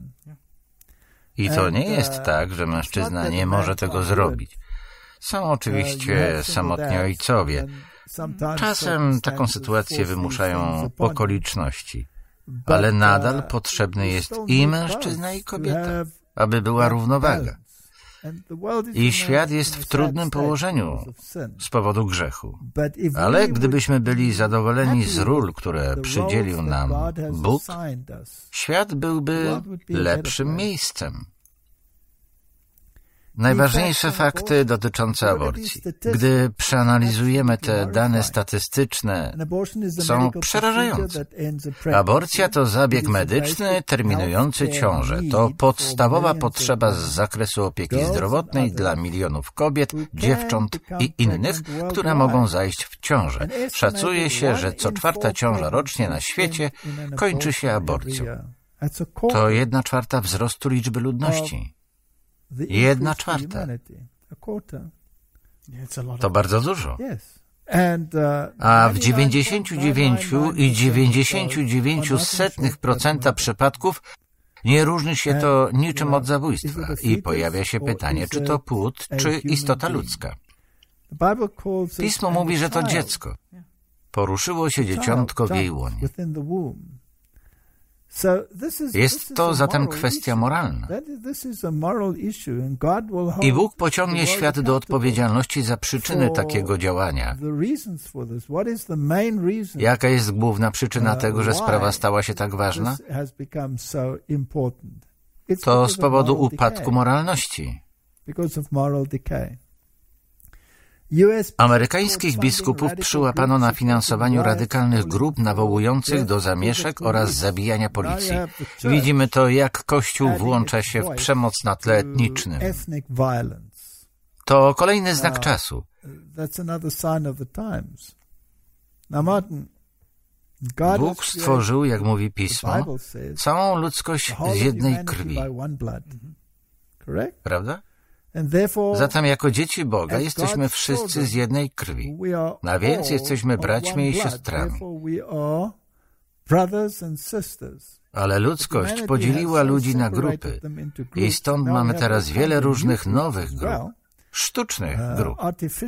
I to nie jest tak, że mężczyzna nie może tego zrobić. Są oczywiście samotni ojcowie. Czasem taką sytuację wymuszają okoliczności, ale nadal potrzebny jest i mężczyzna, i kobieta, aby była równowaga. I świat jest w trudnym położeniu z powodu grzechu. Ale gdybyśmy byli zadowoleni z ról, które przydzielił nam Bóg, świat byłby lepszym miejscem. Najważniejsze fakty dotyczące aborcji. Gdy przeanalizujemy te dane statystyczne, są przerażające. Aborcja to zabieg medyczny terminujący ciążę. To podstawowa potrzeba z zakresu opieki zdrowotnej dla milionów kobiet, dziewcząt i innych, które mogą zajść w ciążę. Szacuje się, że co czwarta ciąża rocznie na świecie kończy się aborcją. To jedna czwarta wzrostu liczby ludności. Jedna czwarta. To bardzo dużo. A w dziewięćdziesiąt dziewięć i dziewięćdziesiąt dziewięć setnych procenta przypadków nie różni się to niczym od zabójstwa i pojawia się pytanie, czy to płód, czy istota ludzka. Pismo mówi, że to dziecko. Poruszyło się dzieciątko w jej łonie. Jest to zatem kwestia moralna. I Bóg pociągnie świat do odpowiedzialności za przyczyny takiego działania. Jaka jest główna przyczyna tego, że sprawa stała się tak ważna? To z powodu upadku moralności. Amerykańskich biskupów przyłapano na finansowaniu radykalnych grup nawołujących do zamieszek oraz zabijania policji. Widzimy to, jak Kościół włącza się w przemoc na tle etnicznym. To kolejny znak czasu. Bóg stworzył, jak mówi Pismo, całą ludzkość z jednej krwi. Prawda? Zatem jako dzieci Boga jesteśmy wszyscy z jednej krwi, a więc jesteśmy braćmi i siostrami. Ale ludzkość podzieliła ludzi na grupy i stąd mamy teraz wiele różnych nowych grup, sztucznych grup.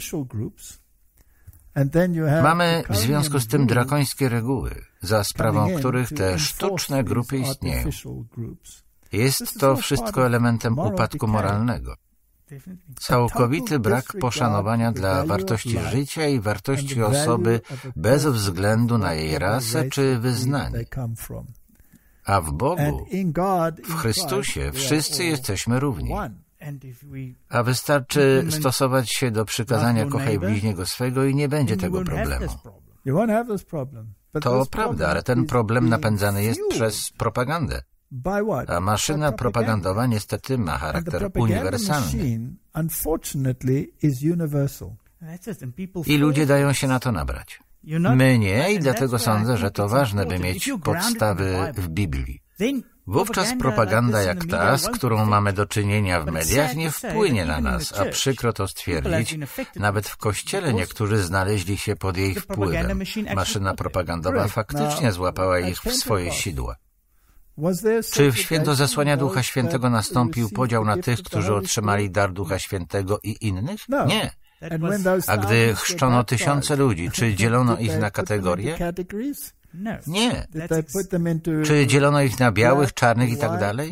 Mamy w związku z tym drakońskie reguły, za sprawą których te sztuczne grupy istnieją. Jest to wszystko elementem upadku moralnego. Całkowity brak poszanowania dla wartości życia i wartości osoby bez względu na jej rasę czy wyznanie. A w Bogu, w Chrystusie, wszyscy jesteśmy równi. A wystarczy stosować się do przykazania kochaj bliźniego swego i nie będzie tego problemu. To prawda, ale ten problem napędzany jest przez propagandę. A maszyna propagandowa niestety ma charakter uniwersalny. I ludzie dają się na to nabrać. My nie i dlatego sądzę, że to ważne, by mieć podstawy w Biblii. Wówczas propaganda jak ta, z którą mamy do czynienia w mediach, nie wpłynie na nas, a przykro to stwierdzić, nawet w Kościele niektórzy znaleźli się pod jej wpływem. Maszyna propagandowa faktycznie złapała ich w swoje sidła. Czy w święto zesłania Ducha Świętego nastąpił podział na tych, którzy otrzymali dar Ducha Świętego i innych? Nie. A gdy chrzczono tysiące ludzi, czy dzielono ich na kategorie? Nie. Czy dzielono ich na białych, czarnych i tak dalej?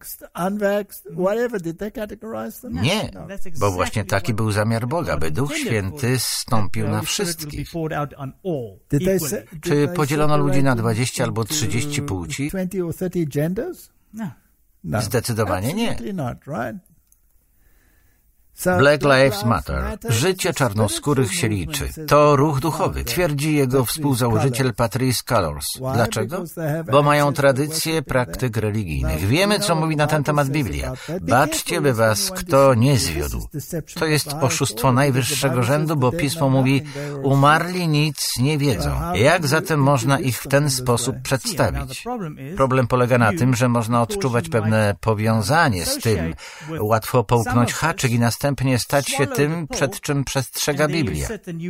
Nie, bo właśnie taki był zamiar Boga, by Duch Święty zstąpił na wszystkich. Czy podzielono ludzi na dwadzieścia albo trzydzieści płci? Zdecydowanie nie. Black Lives Matter. Życie czarnoskórych się liczy. To ruch duchowy, twierdzi jego współzałożyciel Patrice Cullors. Dlaczego? Bo mają tradycje praktyk religijnych. Wiemy, co mówi na ten temat Biblia. Baczcie, by was kto nie zwiódł. To jest oszustwo najwyższego rzędu, bo Pismo mówi, umarli nic nie wiedzą. Jak zatem można ich w ten sposób przedstawić? Problem polega na tym, że można odczuwać pewne powiązanie z tym, łatwo połknąć haczyk i następnie stać się tym, przed czym przestrzega Biblia.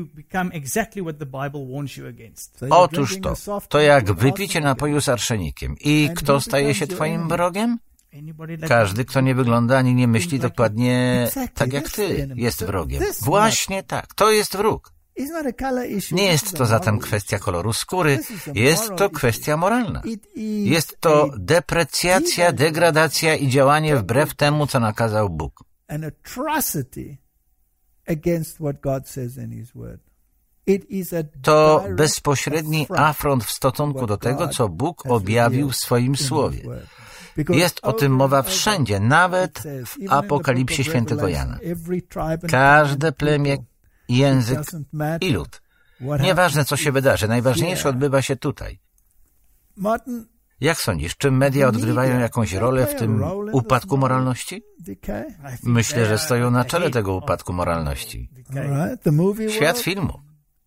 Otóż to, to jak wypicie napoju z arszenikiem. I kto staje się twoim wrogiem? Każdy, kto nie wygląda ani nie myśli dokładnie tak jak ty, jest wrogiem. Właśnie tak, to jest wróg. Nie jest to zatem kwestia koloru skóry, jest to kwestia moralna. Jest to deprecjacja, degradacja i działanie wbrew temu, co nakazał Bóg. An atrocity against what God says in His Word. It is a to bezpośredni afront w stosunku do tego, co Bóg objawił w swoim Słowie. Jest o tym mowa wszędzie, nawet w Apokalipsie świętego Jana. Każde plemię, język i lud. Nieważne, co się wydarzy, najważniejsze odbywa się tutaj. Jak sądzisz, czy media odgrywają jakąś rolę w tym upadku moralności? Myślę, że stoją na czele tego upadku moralności. Świat filmu.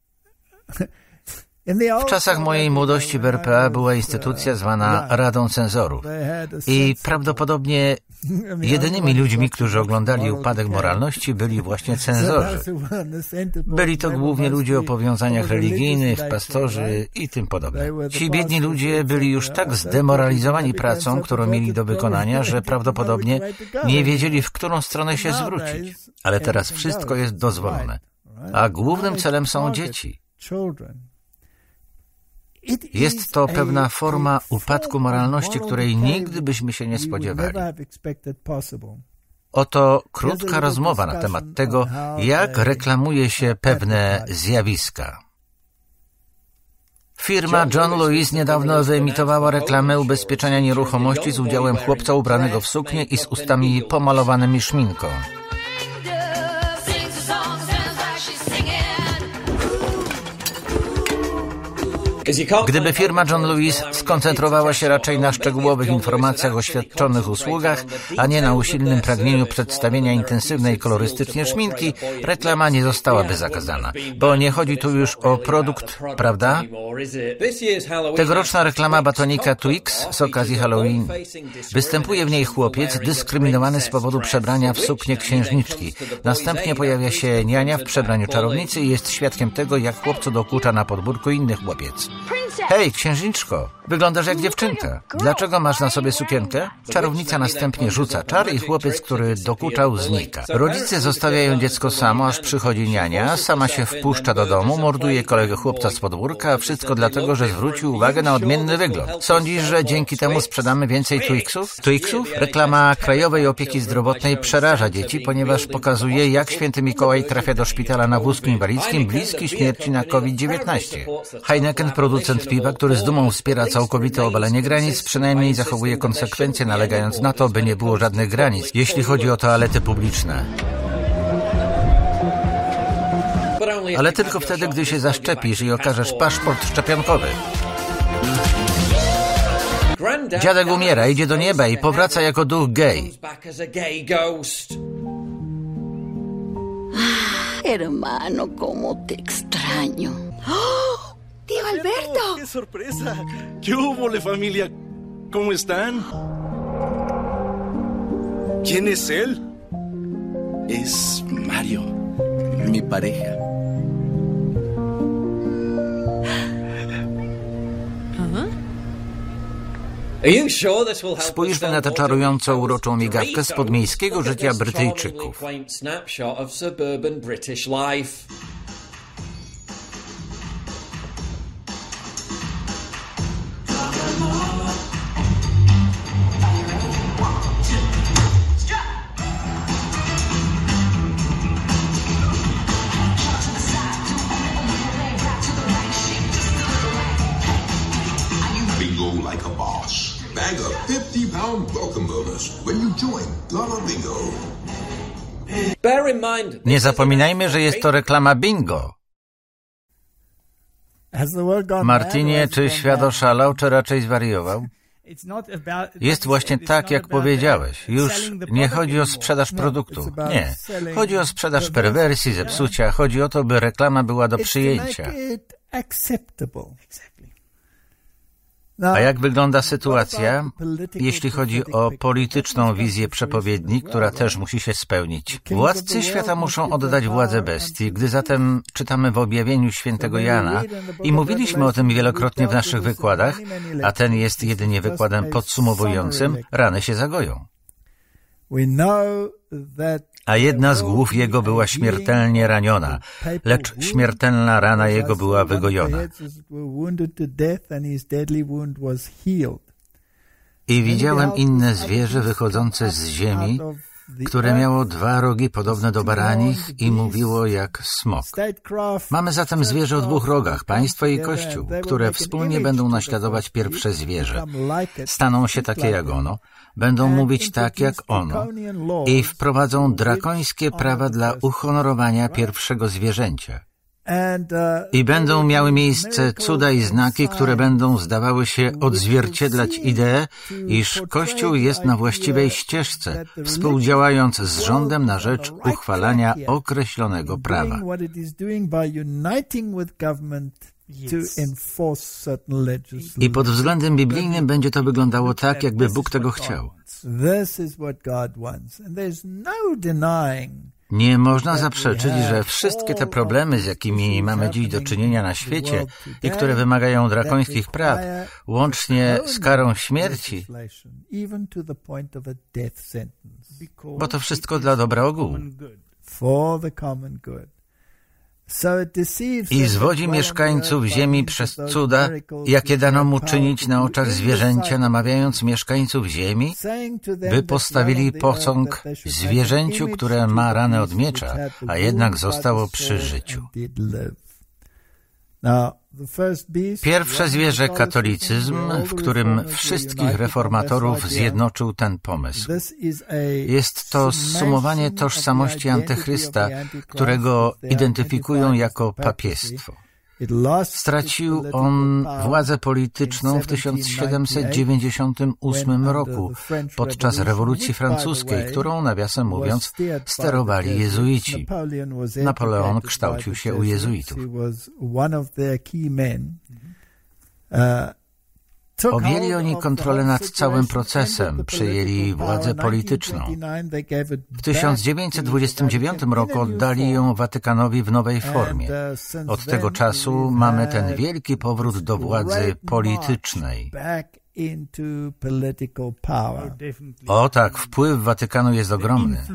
W czasach mojej młodości w R P A była instytucja zwana Radą Cenzorów i prawdopodobnie Jedynymi ludźmi, którzy oglądali upadek moralności, byli właśnie cenzorzy. Byli to głównie ludzie o powiązaniach religijnych, pastorzy i tym podobne. Ci biedni ludzie byli już tak zdemoralizowani pracą, którą mieli do wykonania, że prawdopodobnie nie wiedzieli, w którą stronę się zwrócić. Ale teraz wszystko jest dozwolone. A głównym celem są dzieci. Jest to pewna forma upadku moralności, której nigdy byśmy się nie spodziewali. Oto krótka rozmowa na temat tego, jak reklamuje się pewne zjawiska. Firma John Lewis niedawno wyemitowała reklamę ubezpieczenia nieruchomości z udziałem chłopca ubranego w suknię i z ustami pomalowanymi szminką. Gdyby firma John Lewis skoncentrowała się raczej na szczegółowych informacjach o świadczonych usługach, a nie na usilnym pragnieniu przedstawienia intensywnej kolorystycznie szminki, reklama nie zostałaby zakazana, bo nie chodzi tu już o produkt, prawda? Tegoroczna reklama batonika Twix z okazji Halloween. Występuje w niej chłopiec dyskryminowany z powodu przebrania w suknię księżniczki. Następnie pojawia się niania w przebraniu czarownicy i jest świadkiem tego, jak chłopcu dokucza na podwórku inny chłopiec. Hej, księżniczko, wyglądasz jak dziewczynka. Dlaczego masz na sobie sukienkę? Czarownica następnie rzuca czar i chłopiec, który dokuczał, znika. Rodzice zostawiają dziecko samo, aż przychodzi niania, sama się wpuszcza do domu, morduje kolegę chłopca z podwórka, a wszystko dlatego, że zwrócił uwagę na odmienny wygląd. Sądzisz, że dzięki temu sprzedamy więcej Twixów? Twixów? Reklama Krajowej Opieki Zdrowotnej przeraża dzieci, ponieważ pokazuje, jak święty Mikołaj trafia do szpitala na wózku inwalidzkim bliski śmierci na COVID dziewiętnaście. Heineken, producent piwa, który z dumą wspiera całkowite obalenie granic, przynajmniej zachowuje konsekwencje, nalegając na to, by nie było żadnych granic, jeśli chodzi o toalety publiczne. Ale tylko wtedy, gdy się zaszczepisz i okażesz paszport szczepionkowy. Dziadek umiera, idzie do nieba i powraca jako duch gej. Hermano, cómo te extraño. ¡Oh! ¡Tío Alberto! ¡Qué sorpresa! ¿Qué hubo, la familia? ¿Cómo están? ¿Quién es él? Es Mario, mi pareja. Spójrzmy na tę czarująco uroczą migawkę z podmiejskiego życia Brytyjczyków. Like a boss. Bag a fifty pound welcome bonus when you join Lala Bingo. Nie zapominajmy, że jest to reklama bingo. Martinie, czy świat oszalał, czy raczej zwariował? Jest właśnie tak, jak powiedziałeś. Już nie chodzi o sprzedaż produktu. Nie. Chodzi o sprzedaż perwersji, zepsucia. Chodzi o to, by reklama była do przyjęcia. A jak wygląda sytuacja, jeśli chodzi o polityczną wizję przepowiedni, która też musi się spełnić? Władcy świata muszą oddać władzę bestii. Gdy zatem czytamy w objawieniu świętego Jana i mówiliśmy o tym wielokrotnie w naszych wykładach, a ten jest jedynie wykładem podsumowującym, rany się zagoją. A jedna z głów jego była śmiertelnie raniona, lecz śmiertelna rana jego była wygojona. I widziałem inne zwierzę wychodzące z ziemi, które miało dwa rogi podobne do baranich i mówiło jak smok. Mamy zatem zwierzę o dwóch rogach, państwo i Kościół, które wspólnie będą naśladować pierwsze zwierzę. Staną się takie jak ono, będą mówić tak jak ono i wprowadzą drakońskie prawa dla uhonorowania pierwszego zwierzęcia. I będą miały miejsce cuda i znaki, które będą zdawały się odzwierciedlać ideę, iż Kościół jest na właściwej ścieżce, współdziałając z rządem na rzecz uchwalania określonego prawa. I pod względem biblijnym będzie to wyglądało tak, jakby Bóg tego chciał. This is what God wants. And there's no denying. Nie można zaprzeczyć, że wszystkie te problemy, z jakimi mamy dziś do czynienia na świecie i które wymagają drakońskich praw, łącznie z karą śmierci, bo to wszystko dla dobra ogółu. I zwodzi mieszkańców ziemi przez cuda, jakie dano mu czynić na oczach zwierzęcia, namawiając mieszkańców ziemi, by postawili posąg zwierzęciu, które ma ranę od miecza, a jednak zostało przy życiu. Pierwsze zwierzę katolicyzm, w którym wszystkich reformatorów zjednoczył ten pomysł. Jest to zsumowanie tożsamości Antychrysta, którego identyfikują jako papiestwo. Stracił on władzę polityczną w tysiąc siedemset dziewięćdziesiątym ósmym roku podczas rewolucji francuskiej, którą, nawiasem mówiąc, sterowali jezuici. Napoleon kształcił się u jezuitów. Objęli oni kontrolę nad całym procesem, przejęli władzę polityczną. W tysiąc dziewięćset dwudziestym dziewiątym roku oddali ją Watykanowi w nowej formie. Od tego czasu mamy ten wielki powrót do władzy politycznej. O tak, wpływ Watykanu jest ogromny.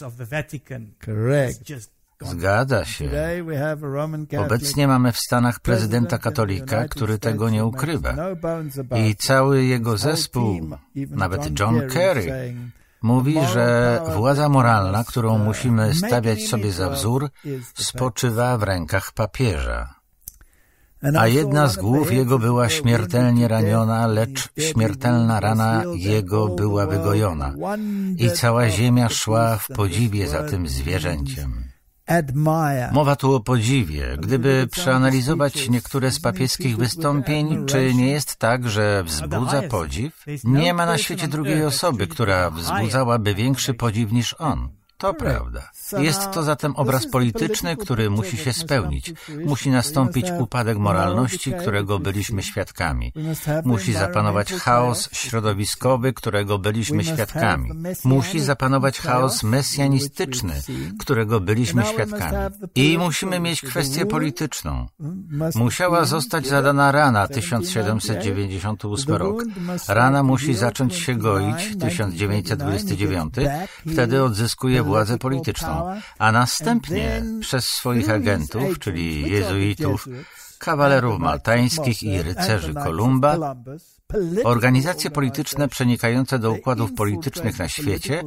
Zgadza się. Obecnie mamy w Stanach prezydenta katolika, który tego nie ukrywa. I cały jego zespół, nawet John Kerry, mówi, że władza moralna, którą musimy stawiać sobie za wzór, spoczywa w rękach papieża. A jedna z głów jego była śmiertelnie raniona, lecz śmiertelna rana jego była wygojona. I cała ziemia szła w podziwie za tym zwierzęciem. Mowa tu o podziwie. Gdyby przeanalizować niektóre z papieskich wystąpień, czy nie jest tak, że wzbudza podziw? Nie ma na świecie drugiej osoby, która wzbudzałaby większy podziw niż on. To prawda. Jest to zatem obraz polityczny, który musi się spełnić. Musi nastąpić upadek moralności, którego byliśmy świadkami. Musi zapanować chaos środowiskowy, którego byliśmy świadkami. Musi zapanować chaos mesjanistyczny, którego byliśmy świadkami. I musimy mieć kwestię polityczną. Musiała zostać zadana rana tysiąc siedemset dziewięćdziesiąty ósmy rok. Rana musi zacząć się goić tysiąc dziewięćset dwudziesty dziewiąty. Wtedy odzyskuje władzę polityczną, a następnie przez swoich agentów, czyli jezuitów, kawalerów maltańskich i rycerzy Kolumba, organizacje polityczne przenikające do układów politycznych na świecie,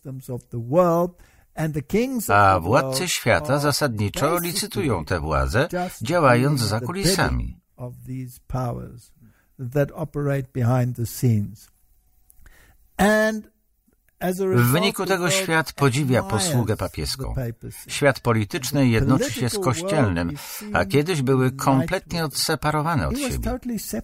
a władcy świata zasadniczo licytują tę władzę, działając za kulisami. W wyniku tego świat podziwia posługę papieską. Świat polityczny jednoczy się z kościelnym, a kiedyś były kompletnie odseparowane od siebie.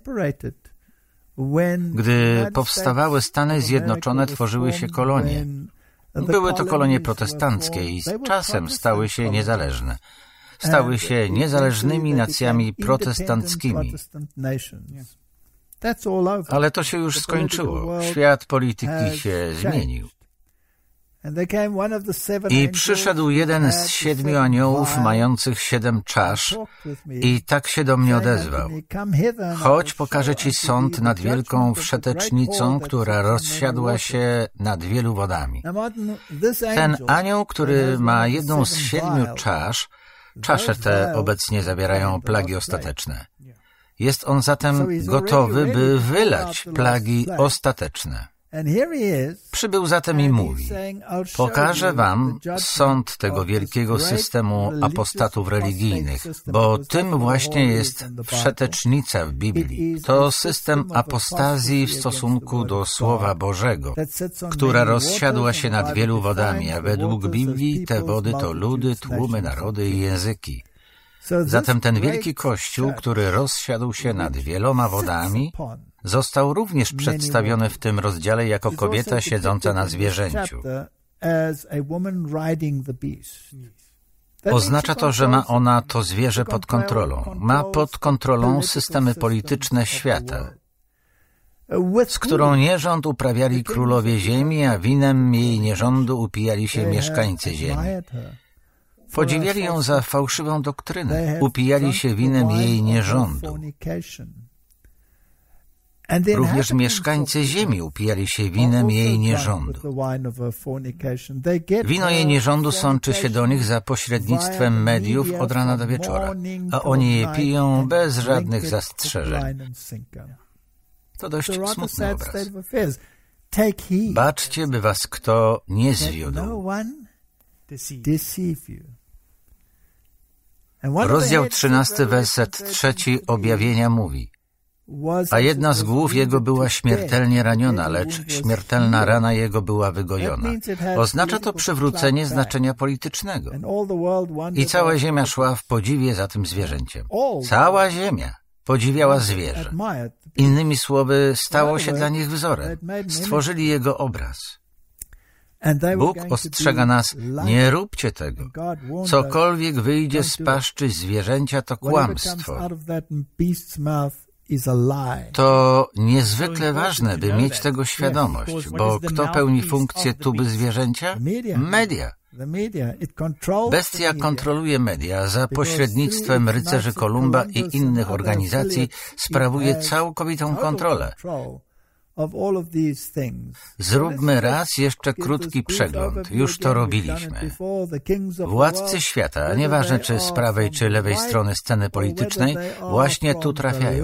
Gdy powstawały Stany Zjednoczone, tworzyły się kolonie. Były to kolonie protestanckie i z czasem stały się niezależne. Stały się niezależnymi nacjami protestanckimi. Ale to się już skończyło. Świat polityki się zmienił. I przyszedł jeden z siedmiu aniołów mających siedem czasz i tak się do mnie odezwał. Chodź, pokażę ci sąd nad wielką wszetecznicą, która rozsiadła się nad wielu wodami. Ten anioł, który ma jedną z siedmiu czasz, czasze te obecnie zawierają plagi ostateczne. Jest on zatem gotowy, by wylać plagi ostateczne. Przybył zatem i mówi: pokażę wam sąd tego wielkiego systemu apostatów religijnych, bo tym właśnie jest wszetecznica w Biblii. To system apostazji w stosunku do Słowa Bożego, która rozsiadła się nad wielu wodami, a według Biblii te wody to ludy, tłumy, narody i języki. Zatem ten wielki Kościół, który rozsiadł się nad wieloma wodami, został również przedstawiony w tym rozdziale jako kobieta siedząca na zwierzęciu. Oznacza to, że ma ona to zwierzę pod kontrolą. Ma pod kontrolą systemy polityczne świata. z którą nierząd uprawiali królowie ziemi, a winem jej nierządu upijali się mieszkańcy ziemi. Podziwiali ją za fałszywą doktrynę, upijali się winem jej nierządu. Również mieszkańcy ziemi upijali się winem jej nierządu. Wino jej nierządu sączy się do nich za pośrednictwem mediów od rana do wieczora, a oni je piją bez żadnych zastrzeżeń. To dość smutny obraz. Baczcie, by was kto nie zwiódł. Rozdział trzynasty, werset trzeci objawienia mówi: a jedna z głów jego była śmiertelnie raniona, lecz śmiertelna rana jego była wygojona. Oznacza to przywrócenie znaczenia politycznego. I cała ziemia szła w podziwie za tym zwierzęciem. Cała ziemia podziwiała zwierzę. Innymi słowy, stało się dla nich wzorem. Stworzyli jego obraz. Bóg ostrzega nas: nie róbcie tego. Cokolwiek wyjdzie z paszczy zwierzęcia, to kłamstwo. To niezwykle ważne, by mieć tego świadomość, bo kto pełni funkcję tuby zwierzęcia? Media. Bestia kontroluje media, za pośrednictwem rycerzy Kolumba i innych organizacji sprawuje całkowitą kontrolę. Zróbmy raz jeszcze krótki przegląd. Już to robiliśmy. Władcy świata, nieważne czy z prawej czy lewej strony sceny politycznej, właśnie tu trafiają.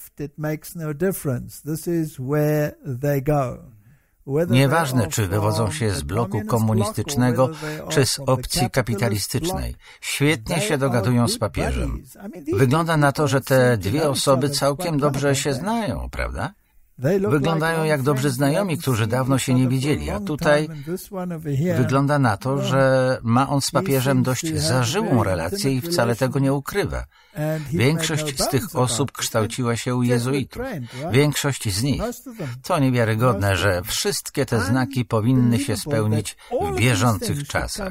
Nieważne, czy wywodzą się z bloku komunistycznego, czy z opcji kapitalistycznej. Świetnie się dogadują z papieżem. Wygląda na to, że te dwie osoby całkiem dobrze się znają, prawda? Wyglądają jak dobrzy znajomi, którzy dawno się nie widzieli, a tutaj wygląda na to, że ma on z papieżem dość zażyłą relację i wcale tego nie ukrywa. Większość z tych osób kształciła się u jezuitów. Większość z nich. To niewiarygodne, że wszystkie te znaki powinny się spełnić w bieżących czasach.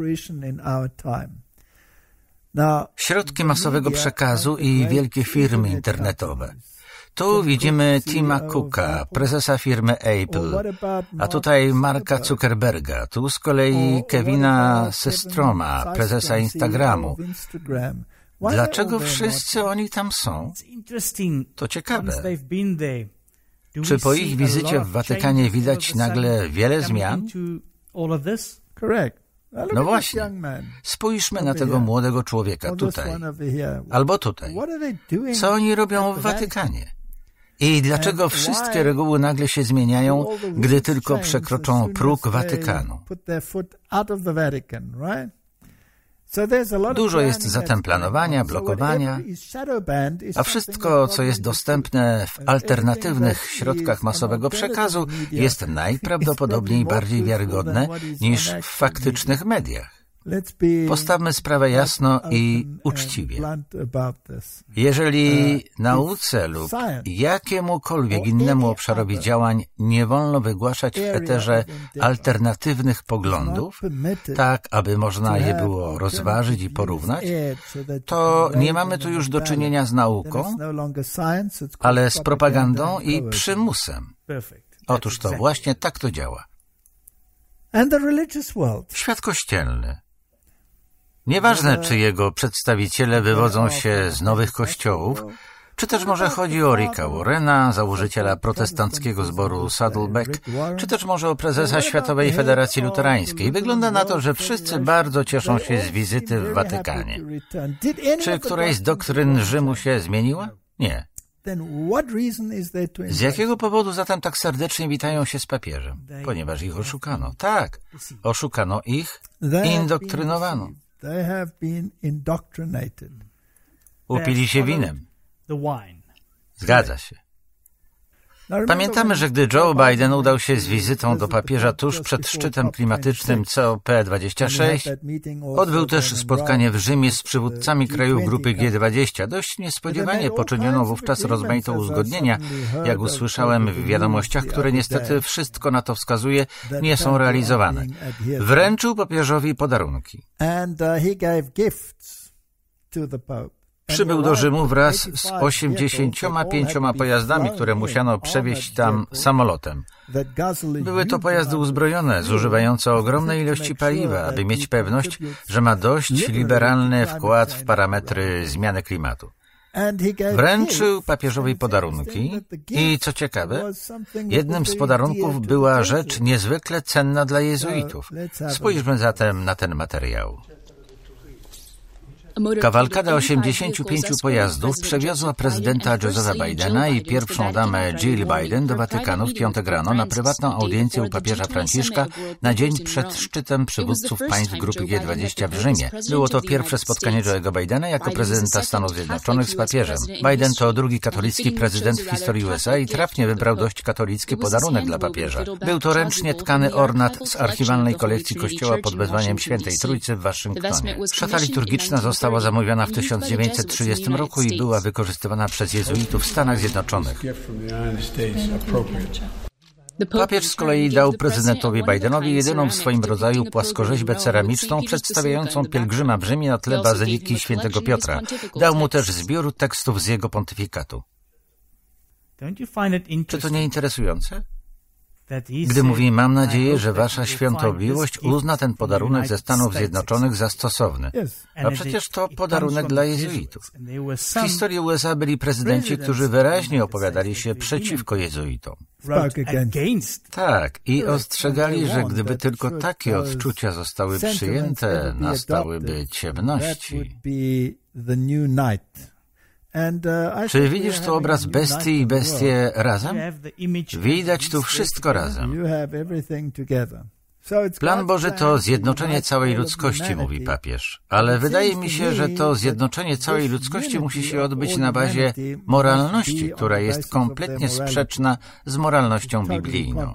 Środki masowego przekazu i wielkie firmy internetowe. Tu widzimy Tima Cooka, prezesa firmy Apple, a tutaj Marka Zuckerberga, tu z kolei Kevina Systroma, prezesa Instagramu. Dlaczego wszyscy oni tam są? To ciekawe. Czy po ich wizycie w Watykanie widać nagle wiele zmian? No właśnie. Spójrzmy na tego młodego człowieka tutaj, albo tutaj. Co oni robią w Watykanie? I dlaczego wszystkie reguły nagle się zmieniają, gdy tylko przekroczą próg Watykanu? Dużo jest zatem planowania, blokowania, a wszystko, co jest dostępne w alternatywnych środkach masowego przekazu, jest najprawdopodobniej bardziej wiarygodne niż w faktycznych mediach. Postawmy sprawę jasno i uczciwie. Jeżeli nauce lub jakiemukolwiek innemu obszarowi działań nie wolno wygłaszać w eterze alternatywnych poglądów, tak aby można je było rozważyć i porównać, to nie mamy tu już do czynienia z nauką, ale z propagandą i przymusem. Otóż to właśnie tak to działa. Świat kościelny. Nieważne, czy jego przedstawiciele wywodzą się z nowych kościołów, czy też może chodzi o Ricka Warrena, założyciela protestanckiego zboru Saddleback, czy też może o prezesa Światowej Federacji Luterańskiej. Wygląda na to, że wszyscy bardzo cieszą się z wizyty w Watykanie. Czy któraś z doktryn Rzymu się zmieniła? Nie. Z jakiego powodu zatem tak serdecznie witają się z papieżem? Ponieważ ich oszukano. Tak, oszukano ich, indoktrynowano. Upili się winem. Zgadza się. Pamiętamy, że gdy Joe Biden udał się z wizytą do papieża tuż przed szczytem klimatycznym C O P dwadzieścia sześć, odbył też spotkanie w Rzymie z przywódcami krajów grupy G dwadzieścia. Dość niespodziewanie poczyniono wówczas rozmaite uzgodnienia, jak usłyszałem w wiadomościach, które niestety wszystko na to wskazuje, nie są realizowane. Wręczył papieżowi podarunki. Przybył do Rzymu wraz z osiemdziesięcioma pięcioma pojazdami, które musiano przewieźć tam samolotem. Były to pojazdy uzbrojone, zużywające ogromne ilości paliwa, aby mieć pewność, że ma dość liberalny wkład w parametry zmiany klimatu. Wręczył papieżowi podarunki i, co ciekawe, jednym z podarunków była rzecz niezwykle cenna dla jezuitów. Spójrzmy zatem na ten materiał. Kawalkada osiemdziesięciu pięciu pojazdów przewiozła prezydenta Jose'a Bidena i pierwszą damę Jill Biden do Watykanu w piątek rano na prywatną audiencję u papieża Franciszka na dzień przed szczytem przywódców państw grupy G dwadzieścia w Rzymie. Było to pierwsze spotkanie Joe'ego Bidena jako prezydenta Stanów Zjednoczonych z papieżem. Biden to drugi katolicki prezydent w historii U S A i trafnie wybrał dość katolicki podarunek dla papieża. Był to ręcznie tkany ornat z archiwalnej kolekcji kościoła pod wezwaniem Świętej Trójcy w Waszyngtonie. Szata liturgiczna została Została zamówiona w tysiąc dziewięćset trzydziestym roku i była wykorzystywana przez jezuitów w Stanach Zjednoczonych. Papież z kolei dał prezydentowi Bidenowi jedyną w swoim rodzaju płaskorzeźbę ceramiczną przedstawiającą pielgrzyma w Rzymie na tle Bazyliki Świętego Piotra. Dał mu też zbiór tekstów z jego pontyfikatu. Czy to nie interesujące? Gdy mówi, mam nadzieję, że wasza świątobliwość uzna ten podarunek ze Stanów Zjednoczonych za stosowny. A przecież to podarunek dla jezuitów. W historii U S A byli prezydenci, którzy wyraźnie opowiadali się przeciwko jezuitom. Tak, i ostrzegali, że gdyby tylko takie odczucia zostały przyjęte, nastałyby ciemności. Czy widzisz tu obraz bestii i bestie razem? Widać tu wszystko razem. Plan Boży to zjednoczenie całej ludzkości, mówi papież. Ale wydaje mi się, że to zjednoczenie całej ludzkości musi się odbyć na bazie moralności, która jest kompletnie sprzeczna z moralnością biblijną.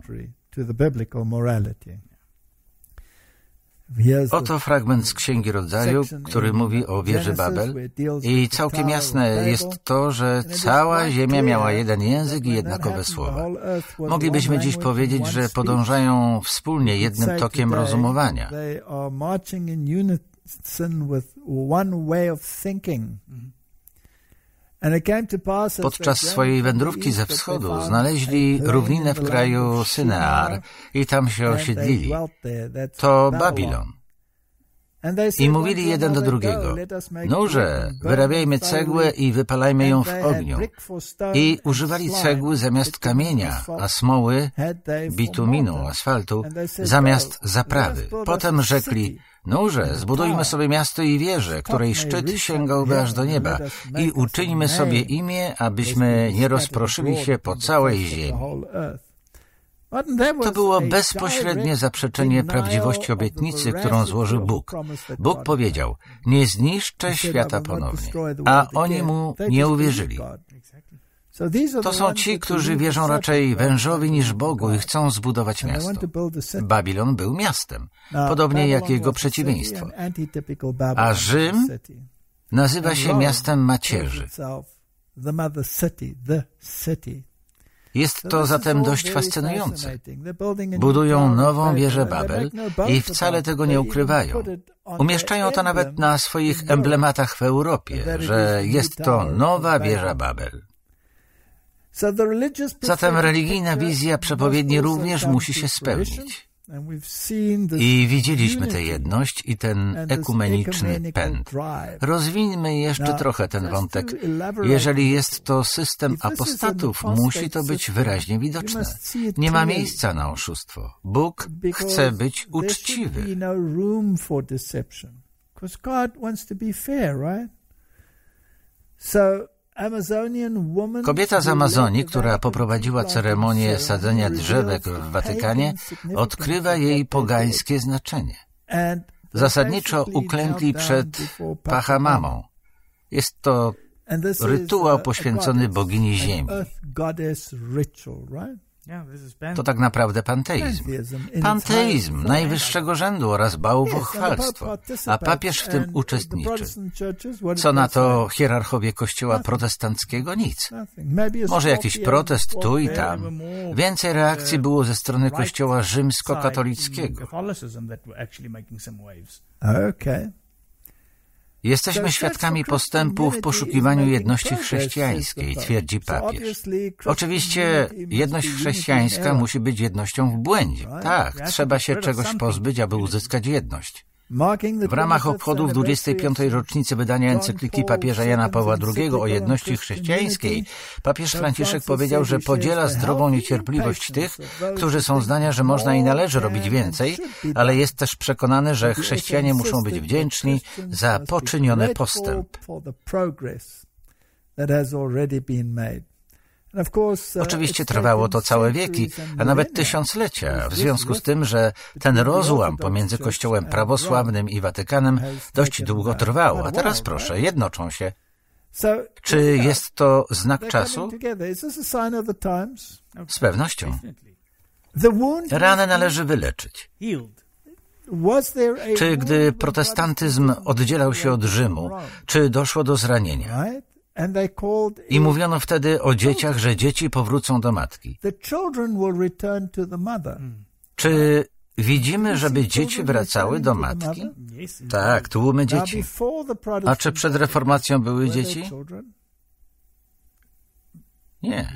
Oto fragment z Księgi Rodzaju, który mówi o wieży Babel i całkiem jasne jest to, że cała ziemia miała jeden język i jednakowe słowa. Moglibyśmy dziś powiedzieć, że podążają wspólnie jednym tokiem rozumowania. Podczas swojej wędrówki ze wschodu znaleźli równinę w kraju Synear i tam się osiedlili. To Babilon. I mówili jeden do drugiego, nurze, wyrabiajmy cegłę i wypalajmy ją w ogniu. I używali cegły zamiast kamienia, a smoły, bituminu, asfaltu, zamiast zaprawy. Potem rzekli, nurze, zbudujmy sobie miasto i wieżę, której szczyt sięgałby aż do nieba i uczyńmy sobie imię, abyśmy nie rozproszyli się po całej ziemi. To było bezpośrednie zaprzeczenie prawdziwości obietnicy, którą złożył Bóg. Bóg powiedział, nie zniszczę świata ponownie, a oni mu nie uwierzyli. To są ci, którzy wierzą raczej wężowi niż Bogu i chcą zbudować miasto. Babilon był miastem, podobnie jak jego przeciwieństwo. A Rzym nazywa się miastem macierzy. Jest to zatem dość fascynujące. Budują nową wieżę Babel i wcale tego nie ukrywają. Umieszczają to nawet na swoich emblematach w Europie, że jest to nowa wieża Babel. Zatem religijna wizja przepowiedni również musi się spełnić. I widzieliśmy tę jedność i ten ekumeniczny pęd. Rozwijmy jeszcze trochę ten wątek. Jeżeli jest to system apostatów, musi to być wyraźnie widoczne. Nie ma miejsca na oszustwo. Bóg chce być uczciwy. Kobieta z Amazonii, która poprowadziła ceremonię sadzenia drzewek w Watykanie, odkrywa jej pogańskie znaczenie. Zasadniczo uklękli przed Pachamamą. Jest to rytuał poświęcony bogini ziemi. To tak naprawdę panteizm. Panteizm najwyższego rzędu oraz bałwochwalstwo, a papież w tym uczestniczy. Co na to hierarchowie kościoła protestanckiego? Nic. Może jakiś protest tu i tam. Więcej reakcji było ze strony kościoła rzymskokatolickiego. Jesteśmy świadkami postępu w poszukiwaniu jedności chrześcijańskiej, twierdzi papież. Oczywiście jedność chrześcijańska musi być jednością w błędzie. Tak, trzeba się czegoś pozbyć, aby uzyskać jedność. W ramach obchodów dwudziestej piątej rocznicy wydania encykliki papieża Jana Pawła drugiego o jedności chrześcijańskiej, papież Franciszek powiedział, że podziela zdrową niecierpliwość tych, którzy są zdania, że można i należy robić więcej, ale jest też przekonany, że chrześcijanie muszą być wdzięczni za poczyniony postęp. Oczywiście trwało to całe wieki, a nawet tysiąclecia, w związku z tym, że ten rozłam pomiędzy Kościołem prawosławnym i Watykanem dość długo trwał, a teraz proszę, jednoczą się. Czy jest to znak czasu? Z pewnością. Ranę należy wyleczyć. Czy gdy protestantyzm oddzielał się od Rzymu, czy doszło do zranienia? I mówiono wtedy o dzieciach, że dzieci powrócą do matki. Czy widzimy, żeby dzieci wracały do matki? Tak, tłumy dzieci. A czy przed reformacją były dzieci? Nie.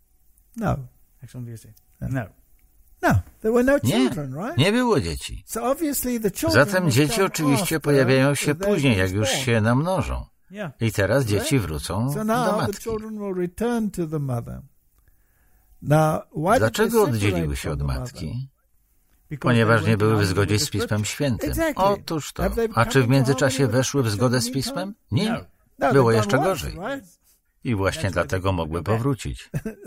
Nie, nie było dzieci. Zatem dzieci oczywiście pojawiają się później, jak już się namnożą. I teraz dzieci wrócą do matki. Dlaczego oddzieliły się od matki? Ponieważ nie były w zgodzie z Pismem Świętym. Otóż to. A czy w międzyczasie weszły w zgodę z Pismem? Nie. Było jeszcze gorzej. I właśnie dlatego mogły powrócić.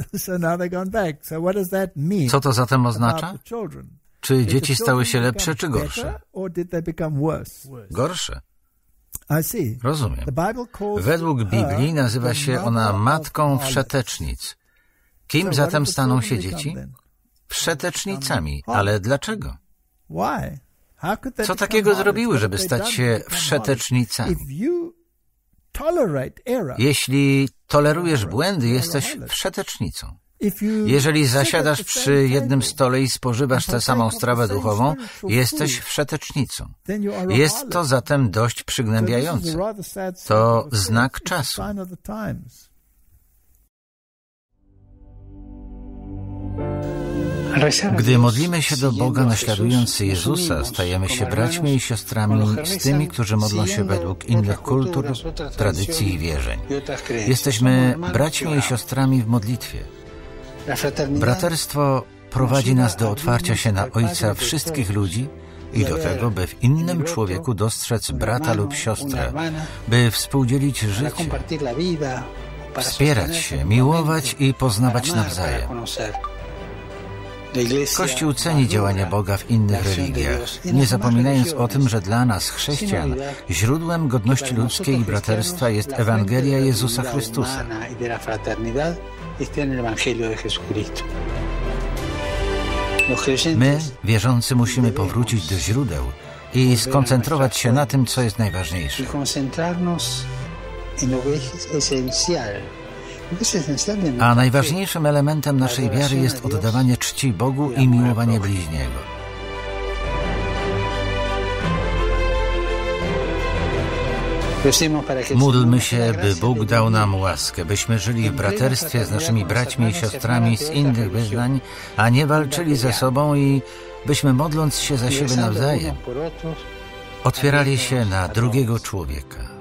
Co to zatem oznacza? Czy dzieci stały się lepsze czy gorsze? Gorsze. Rozumiem. Według Biblii nazywa się ona matką wszetecznic. Kim zatem staną się dzieci? Wszetecznicami. Ale dlaczego? Co takiego zrobiły, żeby stać się wszetecznicami? Jeśli tolerujesz błędy, jesteś wszetecznicą. Jeżeli zasiadasz przy jednym stole i spożywasz tę samą strawę duchową, jesteś wszetecznicą. Jest to zatem dość przygnębiające. To znak czasu. Gdy modlimy się do Boga naśladując Jezusa, stajemy się braćmi i siostrami z tymi, którzy modlą się według innych kultur, tradycji i wierzeń. Jesteśmy braćmi i siostrami w modlitwie. Braterstwo prowadzi nas do otwarcia się na Ojca wszystkich ludzi i do tego, by w innym człowieku dostrzec brata lub siostrę, by współdzielić życie, wspierać się, miłować i poznawać nawzajem. Kościół ceni działania Boga w innych religiach, nie zapominając o tym, że dla nas, chrześcijan, źródłem godności ludzkiej i braterstwa jest Ewangelia Jezusa Chrystusa. My, wierzący, musimy powrócić do źródeł i skoncentrować się na tym, co jest najważniejsze. A najważniejszym elementem naszej wiary jest oddawanie czci Bogu i miłowanie bliźniego. Módlmy się, by Bóg dał nam łaskę, byśmy żyli w braterstwie z naszymi braćmi i siostrami z innych wyznań, a nie walczyli ze sobą i byśmy, modląc się za siebie nawzajem, otwierali się na drugiego człowieka.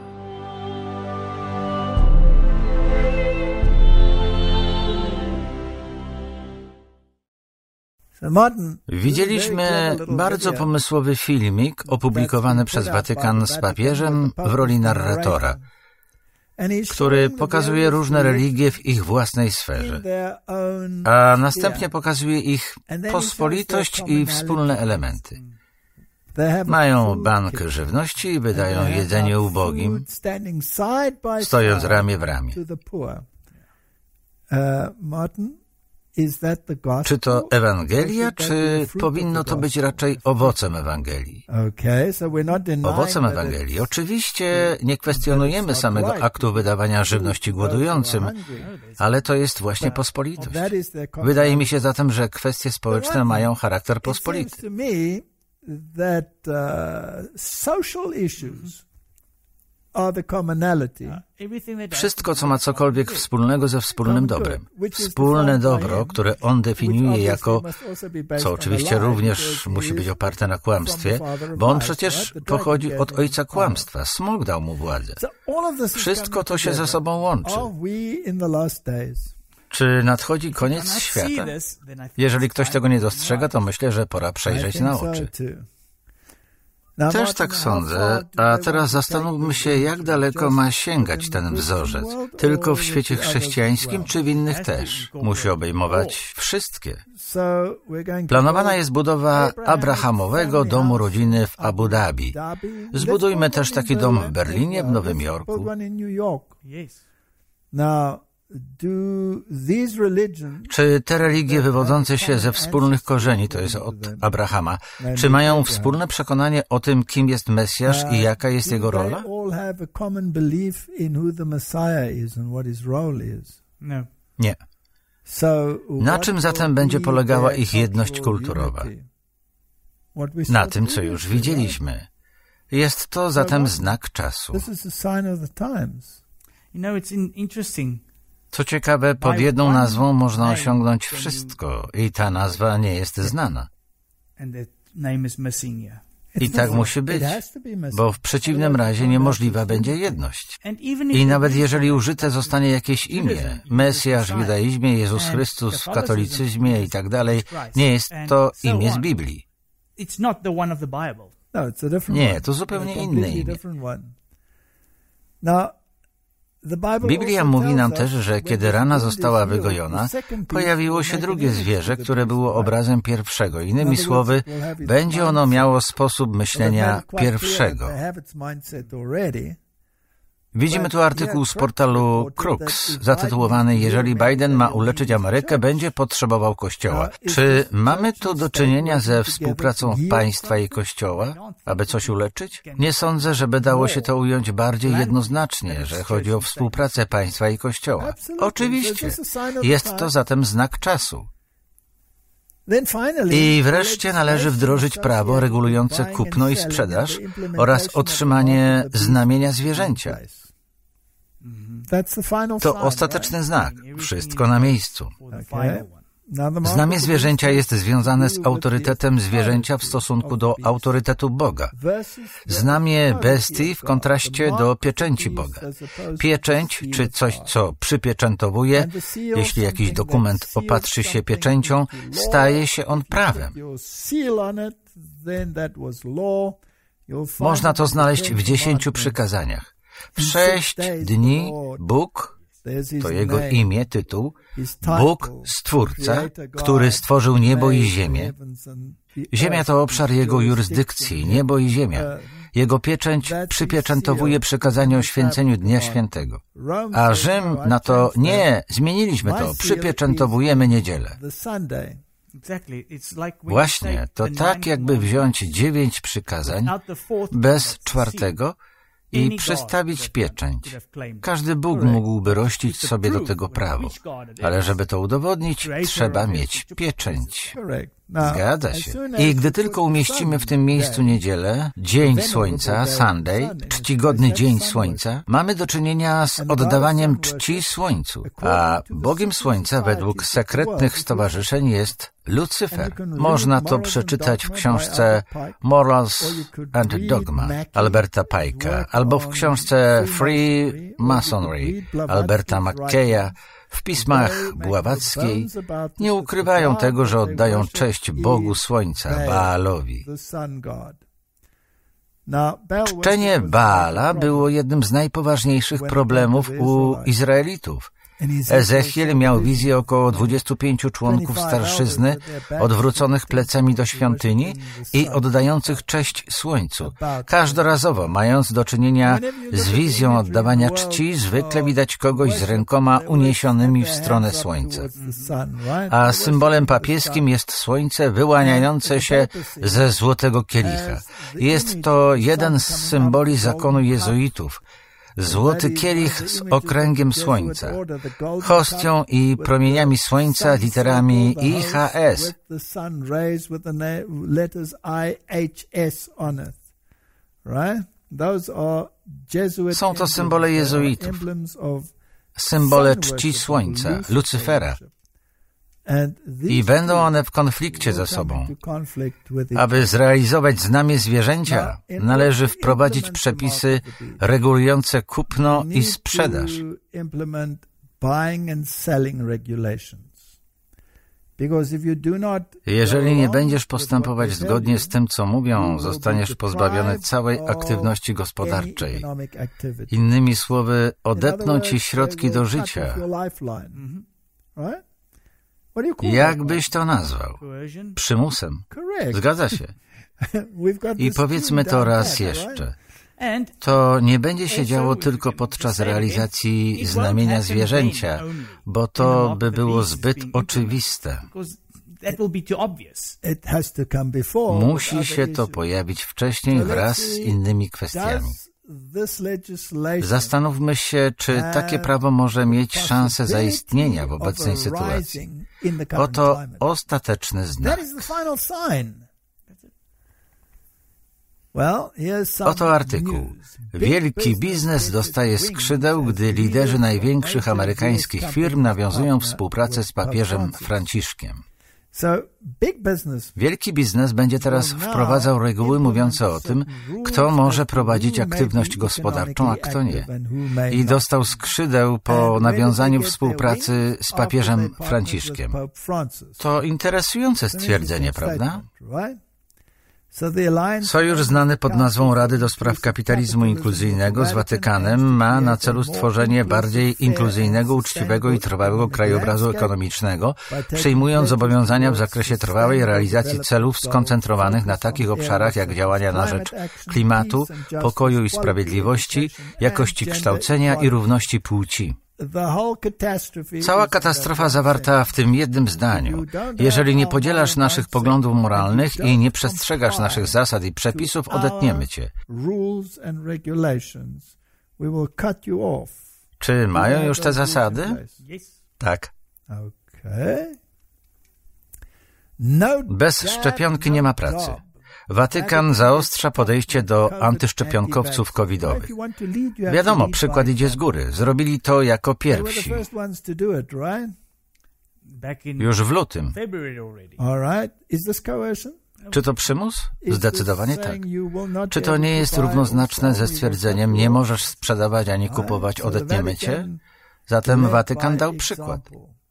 Widzieliśmy bardzo pomysłowy filmik opublikowany przez Watykan z papieżem w roli narratora, który pokazuje różne religie w ich własnej sferze, a następnie pokazuje ich pospolitość i wspólne elementy. Mają bank żywności i wydają jedzenie ubogim, stojąc ramię w ramię. Czy to Ewangelia, czy powinno to być raczej owocem Ewangelii? Owocem Ewangelii. Oczywiście nie kwestionujemy samego aktu wydawania żywności głodującym, ale to jest właśnie pospolitość. Wydaje mi się zatem, że kwestie społeczne mają charakter pospolity. Wszystko, co ma cokolwiek wspólnego ze wspólnym dobrem. Wspólne dobro, które on definiuje jako, co oczywiście również musi być oparte na kłamstwie, bo on przecież pochodzi od ojca kłamstwa. Smok dał mu władzę. Wszystko to się ze sobą łączy. Czy nadchodzi koniec świata? Jeżeli ktoś tego nie dostrzega, to myślę, że pora przejrzeć na oczy. Też tak sądzę, a teraz zastanówmy się, jak daleko ma sięgać ten wzorzec. Tylko w świecie chrześcijańskim, czy w innych też? Musi obejmować wszystkie. Planowana jest budowa Abrahamowego domu rodziny w Abu Dhabi. Zbudujmy też taki dom w Berlinie, w Nowym Jorku. Czy te religie wywodzące się ze wspólnych korzeni, to jest od Abrahama, czy mają wspólne przekonanie o tym, kim jest Mesjasz i jaka jest jego rola? Nie. Na czym zatem będzie polegała ich jedność kulturowa? Na tym, co już widzieliśmy. Jest to zatem znak czasu. Co ciekawe, pod jedną nazwą można osiągnąć wszystko i ta nazwa nie jest znana. I tak musi być, bo w przeciwnym razie niemożliwa będzie jedność. I nawet jeżeli użyte zostanie jakieś imię, Mesjasz w judaizmie, Jezus Chrystus w katolicyzmie i tak dalej, nie jest to imię z Biblii. Nie, to zupełnie inne imię. Biblia mówi nam też, że kiedy rana została wygojona, pojawiło się drugie zwierzę, które było obrazem pierwszego. Innymi słowy, będzie ono miało sposób myślenia pierwszego. Widzimy tu artykuł z portalu Crux, zatytułowany „Jeżeli Biden ma uleczyć Amerykę, będzie potrzebował Kościoła”. Czy mamy tu do czynienia ze współpracą państwa i Kościoła, aby coś uleczyć? Nie sądzę, żeby dało się to ująć bardziej jednoznacznie, że chodzi o współpracę państwa i Kościoła. Oczywiście, jest to zatem znak czasu. I wreszcie należy wdrożyć prawo regulujące kupno i sprzedaż oraz otrzymanie znamienia zwierzęcia. To ostateczny znak. Wszystko na miejscu. Znamie zwierzęcia jest związane z autorytetem zwierzęcia w stosunku do autorytetu Boga. Znamie bestii w kontraście do pieczęci Boga. Pieczęć, czy coś, co przypieczętowuje, jeśli jakiś dokument opatrzy się pieczęcią, staje się on prawem. Można to znaleźć w dziesięciu przykazaniach. W sześć dni Bóg, to Jego imię, tytuł, Bóg, Stwórca, który stworzył niebo i ziemię. Ziemia to obszar Jego jurysdykcji, niebo i ziemia. Jego pieczęć przypieczętowuje przykazanie o święceniu Dnia Świętego. A Rzym na to, nie, zmieniliśmy to, przypieczętowujemy niedzielę. Właśnie, to tak jakby wziąć dziewięć przykazań bez czwartego i przestawić pieczęć. Każdy Bóg mógłby rościć sobie do tego prawo, ale żeby to udowodnić, trzeba mieć pieczęć. Zgadza się. I gdy tylko umieścimy w tym miejscu niedzielę, dzień słońca, Sunday, czcigodny dzień słońca, mamy do czynienia z oddawaniem czci słońcu. A Bogiem słońca według sekretnych stowarzyszeń jest Lucyfer. Można to przeczytać w książce Morals and Dogma Alberta Pike'a albo w książce Free Masonry Alberta McKeya. W pismach Bławackiej nie ukrywają tego, że oddają cześć Bogu Słońca, Baalowi. Czczenie Baala było jednym z najpoważniejszych problemów u Izraelitów. Ezechiel miał wizję około dwudziestu pięciu członków starszyzny odwróconych plecami do świątyni i oddających cześć słońcu. Każdorazowo, mając do czynienia z wizją oddawania czci, zwykle widać kogoś z rękoma uniesionymi w stronę słońca. A symbolem papieskim jest słońce wyłaniające się ze złotego kielicha. Jest to jeden z symboli zakonu jezuitów. Złoty kielich z okręgiem słońca, hostią i promieniami słońca literami I H S. Są to symbole jezuitów, symbole czci słońca, Lucyfera. I będą one w konflikcie ze sobą. Aby zrealizować znamię zwierzęcia, należy wprowadzić przepisy regulujące kupno i sprzedaż. Jeżeli nie będziesz postępować zgodnie z tym, co mówią, zostaniesz pozbawiony całej aktywności gospodarczej. Innymi słowy, odetną ci środki do życia. Jak byś to nazwał? Przymusem. Zgadza się. I powiedzmy to raz jeszcze. To nie będzie się działo tylko podczas realizacji znamienia zwierzęcia, bo to by było zbyt oczywiste. Musi się to pojawić wcześniej wraz z innymi kwestiami. Zastanówmy się, czy takie prawo może mieć szansę zaistnienia w obecnej sytuacji. Oto ostateczny znak. Oto artykuł. Wielki biznes dostaje skrzydeł, gdy liderzy największych amerykańskich firm nawiązują współpracę z papieżem Franciszkiem. Wielki biznes będzie teraz wprowadzał reguły mówiące o tym, kto może prowadzić aktywność gospodarczą, a kto nie. I dostał skrzydeł po nawiązaniu współpracy z papieżem Franciszkiem. To interesujące stwierdzenie, prawda? Sojusz znany pod nazwą Rady do Spraw Kapitalizmu Inkluzyjnego z Watykanem ma na celu stworzenie bardziej inkluzyjnego, uczciwego i trwałego krajobrazu ekonomicznego, przyjmując zobowiązania w zakresie trwałej realizacji celów skoncentrowanych na takich obszarach jak działania na rzecz klimatu, pokoju i sprawiedliwości, jakości kształcenia i równości płci. Cała katastrofa zawarta w tym jednym zdaniu. Jeżeli nie podzielasz naszych poglądów moralnych i nie przestrzegasz naszych zasad i przepisów, odetniemy cię. Czy mają już te zasady? Tak. Bez szczepionki nie ma pracy. Watykan zaostrza podejście do antyszczepionkowców covidowych. Wiadomo, przykład idzie z góry. Zrobili to jako pierwsi. Już w lutym. Czy to przymus? Zdecydowanie tak. Czy to nie jest równoznaczne ze stwierdzeniem, nie możesz sprzedawać ani kupować, odetniemy cię? Zatem Watykan dał przykład.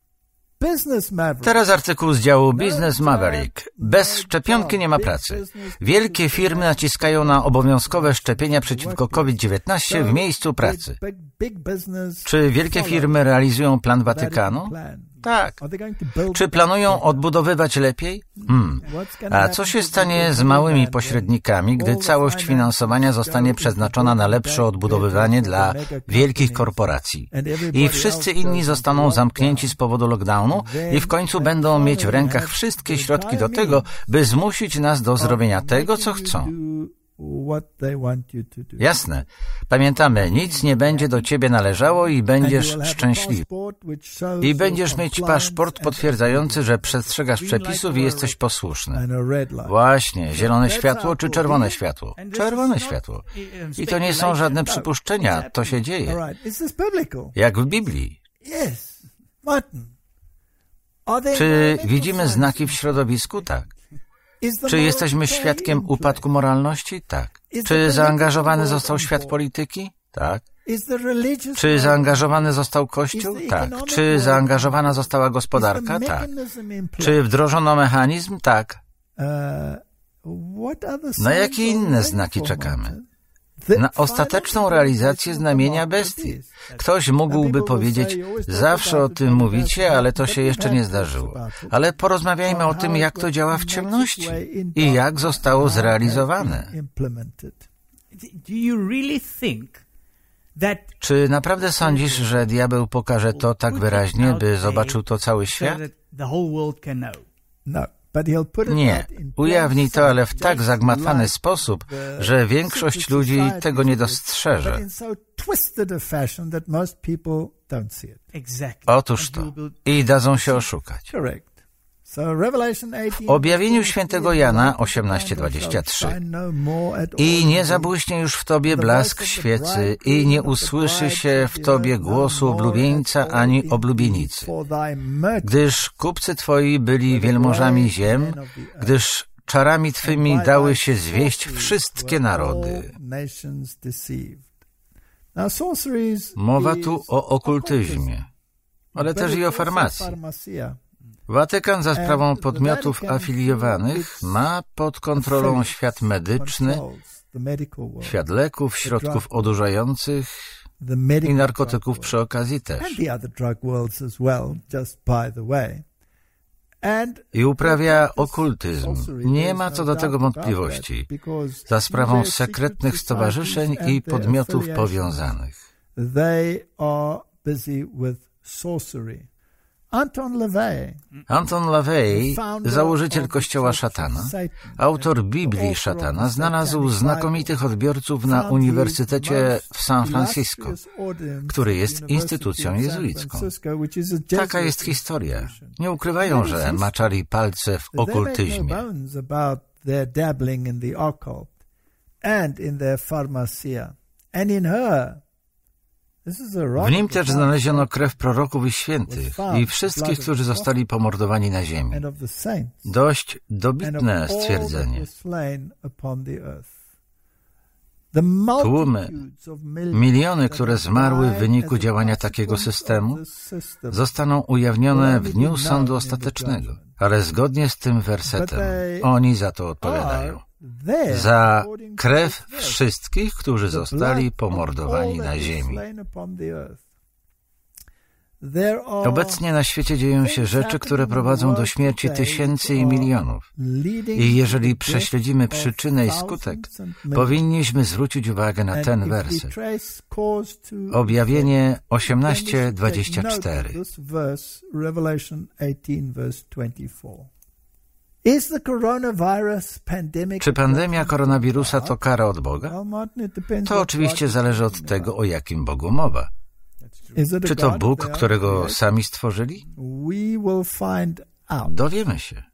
Teraz artykuł z działu Business Maverick. Bez szczepionki nie ma pracy. Wielkie firmy naciskają na obowiązkowe szczepienia przeciwko COVID dziewiętnaście w miejscu pracy. Czy wielkie firmy realizują plan Watykanu? Tak. Czy planują odbudowywać lepiej? Hmm. A co się stanie z małymi pośrednikami, gdy całość finansowania zostanie przeznaczona na lepsze odbudowywanie dla wielkich korporacji? I wszyscy inni zostaną zamknięci z powodu lockdownu i w końcu będą mieć w rękach wszystkie środki do tego, by zmusić nas do zrobienia tego, co chcą. Jasne. Pamiętamy, nic nie będzie do ciebie należało i będziesz szczęśliwy. I będziesz mieć paszport potwierdzający, że przestrzegasz przepisów i jesteś posłuszny. Właśnie, zielone światło czy czerwone światło? Czerwone światło. I to nie są żadne przypuszczenia, to się dzieje. Jak w Biblii. Czy widzimy znaki w środowisku? Tak. Czy jesteśmy świadkiem upadku moralności? Tak. Czy zaangażowany został świat polityki? Tak. Czy zaangażowany został Kościół? Tak. Czy zaangażowana została gospodarka? Tak. Czy wdrożono mechanizm? Tak. Na jakie inne znaki czekamy? Na ostateczną realizację znamienia bestii. Ktoś mógłby powiedzieć, zawsze o tym mówicie, ale to się jeszcze nie zdarzyło. Ale porozmawiajmy o tym, jak to działa w ciemności i jak zostało zrealizowane. Czy naprawdę sądzisz, że diabeł pokaże to tak wyraźnie, by zobaczył to cały świat? Nie, ujawni to, ale w tak zagmatwany sposób, że większość ludzi tego nie dostrzeże. Otóż to. I dadzą się oszukać. W objawieniu świętego Jana osiemnaście dwadzieścia trzy i nie zabłyśnie już w tobie blask świecy i nie usłyszy się w tobie głosu oblubieńca ani oblubienicy, gdyż kupcy twoi byli wielmożami ziem, gdyż czarami twymi dały się zwieść wszystkie narody. Mowa tu o okultyzmie, ale też i o farmacji. Watykan za sprawą podmiotów afiliowanych ma pod kontrolą świat medyczny, świat leków, środków odurzających i narkotyków przy okazji też. I uprawia okultyzm. Nie ma co do tego wątpliwości. Za sprawą sekretnych stowarzyszeń i podmiotów powiązanych. Anton LaVey, Anton LaVey, założyciel kościoła szatana, autor Biblii szatana, znalazł znakomitych odbiorców na Uniwersytecie w San Francisco, który jest instytucją jezuicką. Taka jest historia. Nie ukrywają, że maczali palce w okultyzmie. W nim też znaleziono krew proroków i świętych i wszystkich, którzy zostali pomordowani na ziemi. Dość dobitne stwierdzenie. Tłumy, miliony, które zmarły w wyniku działania takiego systemu, zostaną ujawnione w dniu sądu ostatecznego. Ale zgodnie z tym wersetem oni za to odpowiadają. Za krew wszystkich, którzy zostali pomordowani na ziemi. Obecnie na świecie dzieją się rzeczy, które prowadzą do śmierci tysięcy i milionów. I jeżeli prześledzimy przyczynę i skutek, powinniśmy zwrócić uwagę na ten werset. Objawienie osiemnaście dwadzieścia cztery. Czy pandemia koronawirusa to kara od Boga? To oczywiście zależy od tego, o jakim Bogu mowa. Czy to Bóg, którego sami stworzyli? Dowiemy się.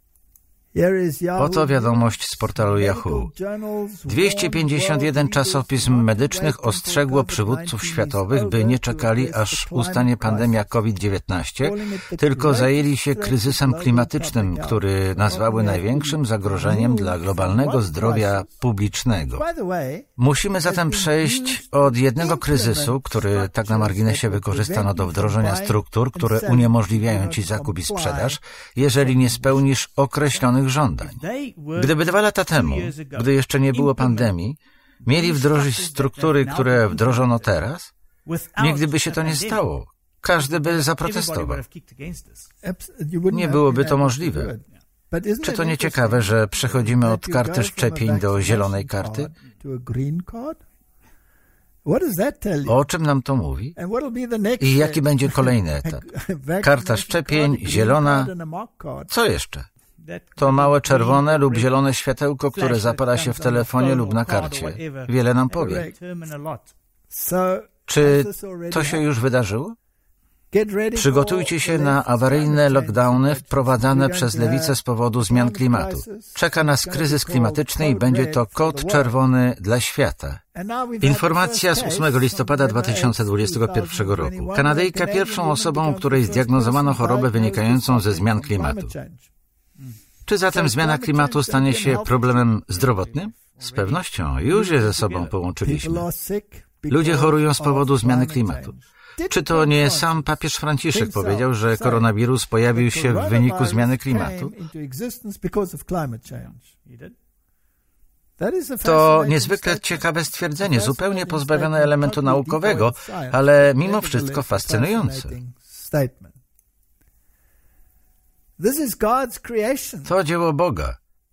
Oto wiadomość z portalu Yahoo. dwieście pięćdziesiąt jeden czasopism medycznych ostrzegło przywódców światowych, by nie czekali, aż ustanie pandemia COVID dziewiętnaście, tylko zajęli się kryzysem klimatycznym, który nazwały największym zagrożeniem dla globalnego zdrowia publicznego. Musimy zatem przejść od jednego kryzysu, który tak na marginesie wykorzystano do wdrożenia struktur, które uniemożliwiają ci zakup i sprzedaż, jeżeli nie spełnisz określonych żądań. Gdyby dwa lata temu, gdy jeszcze nie było pandemii, mieli wdrożyć struktury, które wdrożono teraz, nigdy by się to nie stało. Każdy by zaprotestował. Nie byłoby to możliwe. Czy to nie ciekawe, że przechodzimy od karty szczepień do zielonej karty? O czym nam to mówi? I jaki będzie kolejny etap? Karta szczepień, zielona. Co jeszcze? To małe czerwone lub zielone światełko, które zapala się w telefonie lub na karcie. Wiele nam powie. Czy to się już wydarzyło? Przygotujcie się na awaryjne lockdowny wprowadzane przez lewicę z powodu zmian klimatu. Czeka nas kryzys klimatyczny i będzie to kod czerwony dla świata. Informacja z ósmego listopada dwa tysiące dwudziestego pierwszego roku. Kanadyjka pierwszą osobą, której zdiagnozowano chorobę wynikającą ze zmian klimatu. Czy zatem zmiana klimatu stanie się problemem zdrowotnym? Z pewnością, już je ze sobą połączyliśmy. Ludzie chorują z powodu zmiany klimatu. Czy to nie sam papież Franciszek powiedział, że koronawirus pojawił się w wyniku zmiany klimatu? To niezwykle ciekawe stwierdzenie, zupełnie pozbawione elementu naukowego, ale mimo wszystko fascynujące. To dzieło Boga.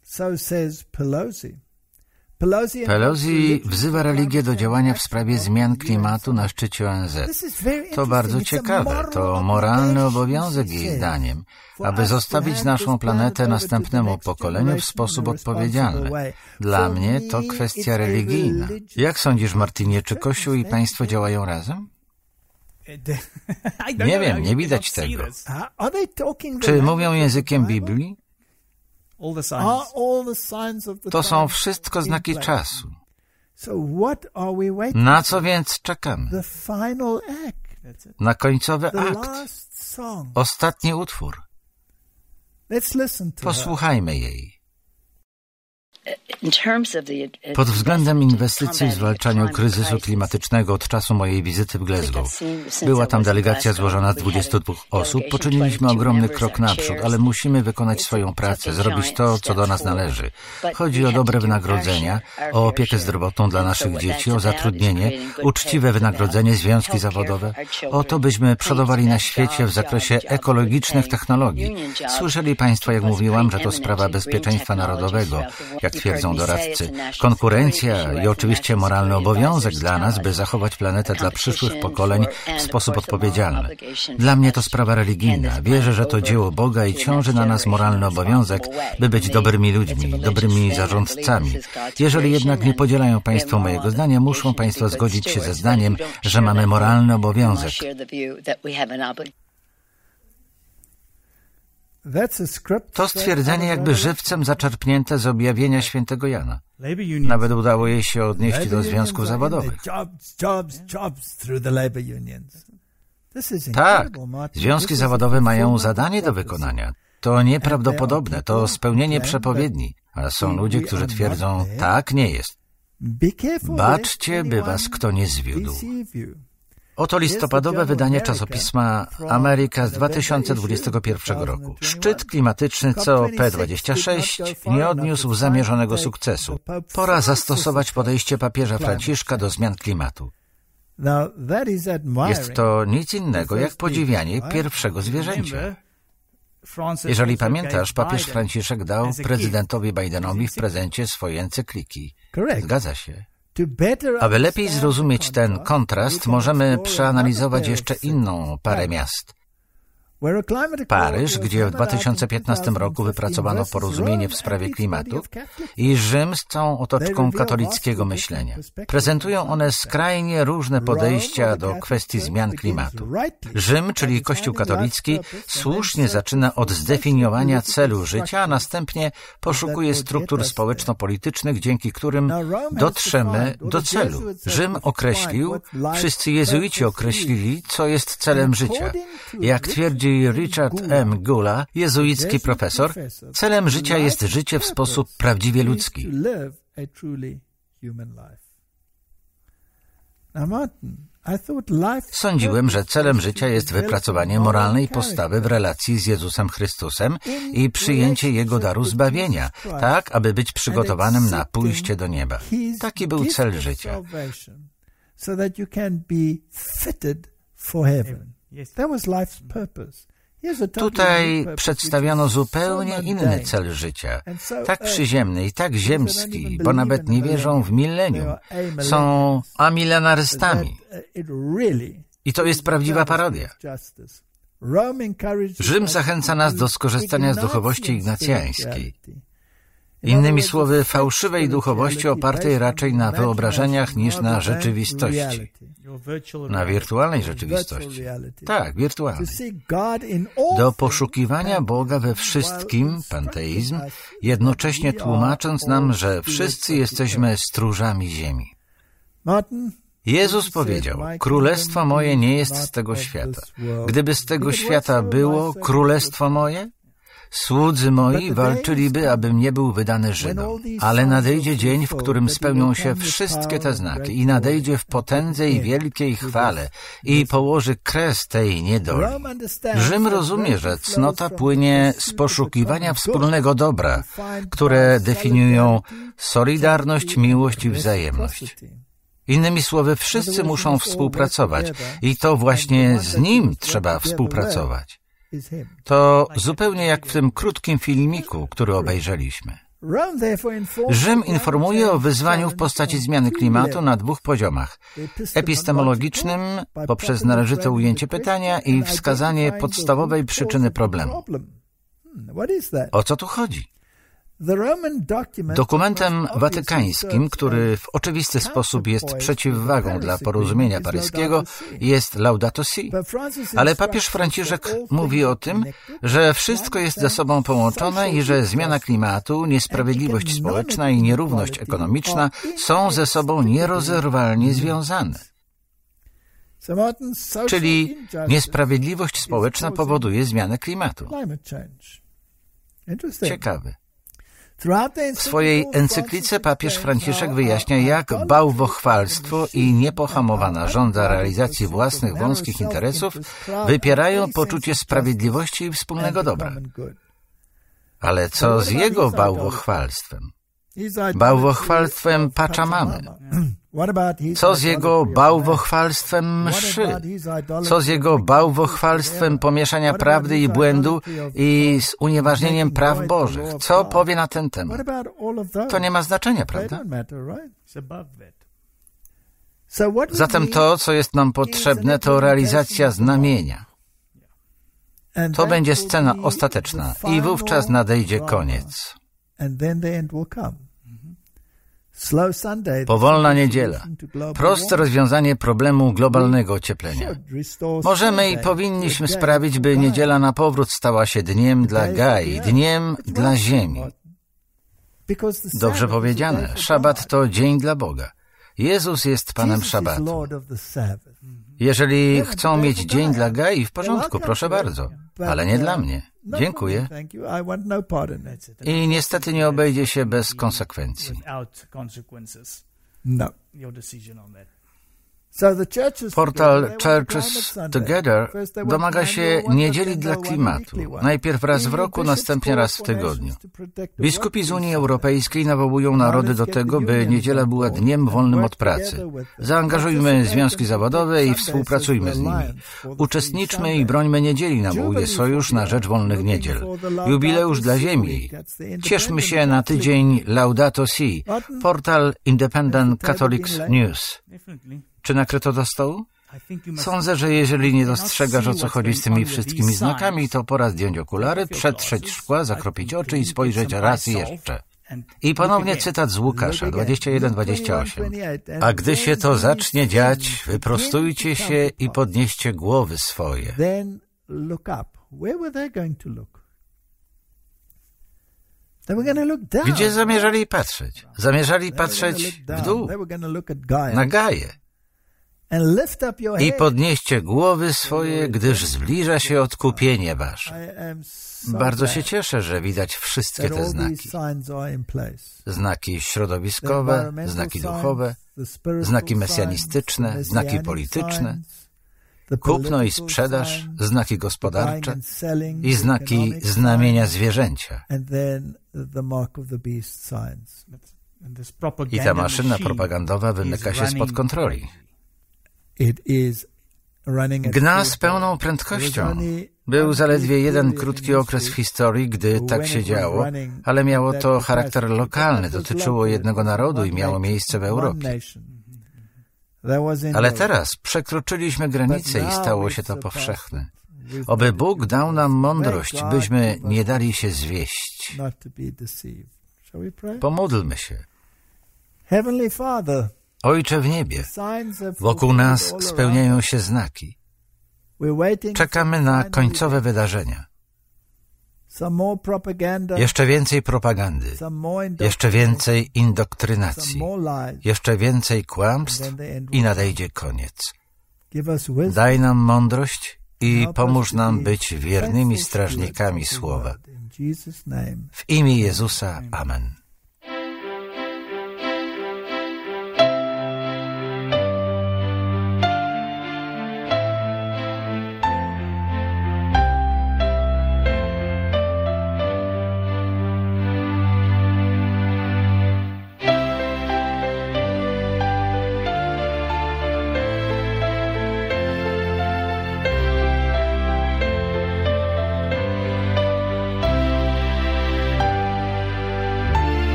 Pelosi wzywa religię do działania w sprawie zmian klimatu na szczycie O N Z. To bardzo ciekawe. To moralny obowiązek jej zdaniem, aby zostawić naszą planetę następnemu pokoleniu w sposób odpowiedzialny. Dla mnie to kwestia religijna. Jak sądzisz, Martinie, czy Kościół i państwo działają razem? Nie wiem, nie widać tego. Czy mówią językiem Biblii? To są wszystko znaki czasu. Na co więc czekamy? Na końcowy akt. Ostatni utwór. Posłuchajmy jej. Pod względem inwestycji w zwalczaniu kryzysu klimatycznego od czasu mojej wizyty w Glasgow, była tam delegacja złożona z dwudziestu dwóch osób, poczyniliśmy ogromny krok naprzód, ale musimy wykonać swoją pracę, zrobić to, co do nas należy. Chodzi o dobre wynagrodzenia, o opiekę zdrowotną dla naszych dzieci, o zatrudnienie, uczciwe wynagrodzenie, związki zawodowe, o to, byśmy przodowali na świecie w zakresie ekologicznych technologii. Słyszeli Państwo, jak mówiłam, że to sprawa bezpieczeństwa narodowego, jak twierdzą doradcy. Konkurencja i oczywiście moralny obowiązek dla nas, by zachować planetę dla przyszłych pokoleń w sposób odpowiedzialny. Dla mnie to sprawa religijna. Wierzę, że to dzieło Boga i ciąży na nas moralny obowiązek, by być dobrymi ludźmi, dobrymi zarządcami. Jeżeli jednak nie podzielają Państwo mojego zdania, muszą Państwo zgodzić się ze zdaniem, że mamy moralny obowiązek. To stwierdzenie jakby żywcem zaczerpnięte z objawienia świętego Jana. Nawet udało jej się odnieść do związków zawodowych. Tak, związki zawodowe mają zadanie do wykonania. To nieprawdopodobne, to spełnienie przepowiedni. A są ludzie, którzy twierdzą, tak nie jest. Baczcie, by was kto nie zwiódł. Oto listopadowe wydanie czasopisma Ameryka z dwa tysiące dwudziestego pierwszego roku. Szczyt klimatyczny C O P dwadzieścia sześć nie odniósł zamierzonego sukcesu. Pora zastosować podejście papieża Franciszka do zmian klimatu. Jest to nic innego jak podziwianie pierwszego zwierzęcia. Jeżeli pamiętasz, papież Franciszek dał prezydentowi Bidenowi w prezencie swoje encykliki. Zgadza się. Aby lepiej zrozumieć ten kontrast, możemy przeanalizować jeszcze inną parę miast. Paryż, gdzie w dwa tysiące piętnastym roku wypracowano porozumienie w sprawie klimatu, i Rzym z całą otoczką katolickiego myślenia. Prezentują one skrajnie różne podejścia do kwestii zmian klimatu. Rzym, czyli Kościół katolicki, słusznie zaczyna od zdefiniowania celu życia, a następnie poszukuje struktur społeczno-politycznych, dzięki którym dotrzemy do celu. Rzym określił, wszyscy jezuici określili, co jest celem życia. Jak twierdzi Richard M. Gula, jezuicki profesor, celem życia jest życie w sposób prawdziwie ludzki. Sądziłem, że celem życia jest wypracowanie moralnej postawy w relacji z Jezusem Chrystusem i przyjęcie Jego daru zbawienia, tak aby być przygotowanym na pójście do nieba. Taki był cel życia. Tutaj przedstawiono zupełnie inny cel życia, tak przyziemny i tak ziemski, bo nawet nie wierzą w milenium. Są amilenarystami. I to jest prawdziwa parodia. Rzym zachęca nas do skorzystania z duchowości ignacjańskiej. Innymi słowy, fałszywej duchowości opartej raczej na wyobrażeniach niż na rzeczywistości. Na wirtualnej rzeczywistości. Tak, wirtualnej. Do poszukiwania Boga we wszystkim, panteizm, jednocześnie tłumacząc nam, że wszyscy jesteśmy stróżami ziemi. Jezus powiedział, królestwo moje nie jest z tego świata. Gdyby z tego świata było królestwo moje, słudzy moi walczyliby, abym nie był wydany Żydom. Ale nadejdzie dzień, w którym spełnią się wszystkie te znaki i nadejdzie w potędze i wielkiej chwale i położy kres tej niedoli. Rzym rozumie, że cnota płynie z poszukiwania wspólnego dobra, które definiują solidarność, miłość i wzajemność. Innymi słowy, wszyscy muszą współpracować i to właśnie z Nim trzeba współpracować. To zupełnie jak w tym krótkim filmiku, który obejrzeliśmy. Rzym informuje o wyzwaniu w postaci zmiany klimatu na dwóch poziomach. Epistemologicznym, poprzez należyte ujęcie pytania i wskazanie podstawowej przyczyny problemu. O co tu chodzi? Dokumentem watykańskim, który w oczywisty sposób jest przeciwwagą dla porozumienia paryskiego, jest Laudato Si. Ale papież Franciszek mówi o tym, że wszystko jest ze sobą połączone i że zmiana klimatu, niesprawiedliwość społeczna i nierówność ekonomiczna są ze sobą nierozerwalnie związane. Czyli niesprawiedliwość społeczna powoduje zmianę klimatu. Ciekawe. W swojej encyklice papież Franciszek wyjaśnia, jak bałwochwalstwo i niepohamowana żądza realizacji własnych wąskich interesów wypierają poczucie sprawiedliwości i wspólnego dobra. Ale co z jego bałwochwalstwem? Bałwochwalstwem Pachamamy. Co z jego bałwochwalstwem mszy? Co z jego bałwochwalstwem pomieszania prawdy i błędu i z unieważnieniem praw bożych? Co powie na ten temat? To nie ma znaczenia, prawda? Zatem to, co jest nam potrzebne, to realizacja znamienia. To będzie scena ostateczna i wówczas nadejdzie koniec. Powolna niedziela. Proste rozwiązanie problemu globalnego ocieplenia. Możemy i powinniśmy sprawić, by niedziela na powrót stała się dniem dla Gai, dniem dla Ziemi. Dobrze powiedziane. Szabat to dzień dla Boga. Jezus jest Panem Szabatu. Jeżeli chcą mieć dzień dla Gai, w porządku, proszę bardzo. Ale nie dla mnie. Dziękuję. I niestety nie obejdzie się bez konsekwencji. Portal Churches Together domaga się niedzieli dla klimatu. Najpierw raz w roku, następnie raz w tygodniu. Biskupi z Unii Europejskiej nawołują narody do tego, by niedziela była dniem wolnym od pracy. Zaangażujmy związki zawodowe i współpracujmy z nimi. Uczestniczmy i brońmy niedzieli, nawołuje Sojusz na rzecz wolnych niedziel. Jubileusz dla Ziemi. Cieszmy się na tydzień Laudato Si. Portal Independent Catholic News. Czy nakryto do stołu? Sądzę, że jeżeli nie dostrzegasz, o co chodzi z tymi wszystkimi znakami, to pora zdjąć okulary, przetrzeć szkła, zakropić oczy i spojrzeć raz i jeszcze. I ponownie cytat z Łukasza dwadzieścia jeden dwadzieścia osiem. A gdy się to zacznie dziać, wyprostujcie się i podnieście głowy swoje. Gdzie zamierzali patrzeć? Zamierzali patrzeć w dół, na Gaję. I podnieście głowy swoje, gdyż zbliża się odkupienie wasze. Bardzo się cieszę, że widać wszystkie te znaki. Znaki środowiskowe, znaki duchowe, znaki mesjanistyczne, znaki polityczne, kupno i sprzedaż, znaki gospodarcze i znaki znamienia zwierzęcia. I ta maszyna propagandowa wymyka się spod kontroli. Gna z pełną prędkością. Był zaledwie jeden krótki okres w historii, gdy tak się działo, ale miało to charakter lokalny, dotyczyło jednego narodu i miało miejsce w Europie. Ale teraz przekroczyliśmy granicę i stało się to powszechne. Oby Bóg dał nam mądrość, byśmy nie dali się zwieść. Pomódlmy się. Ojcze w niebie, wokół nas spełniają się znaki. Czekamy na końcowe wydarzenia. Jeszcze więcej propagandy, jeszcze więcej indoktrynacji, jeszcze więcej kłamstw i nadejdzie koniec. Daj nam mądrość i pomóż nam być wiernymi strażnikami Słowa. W imię Jezusa. Amen.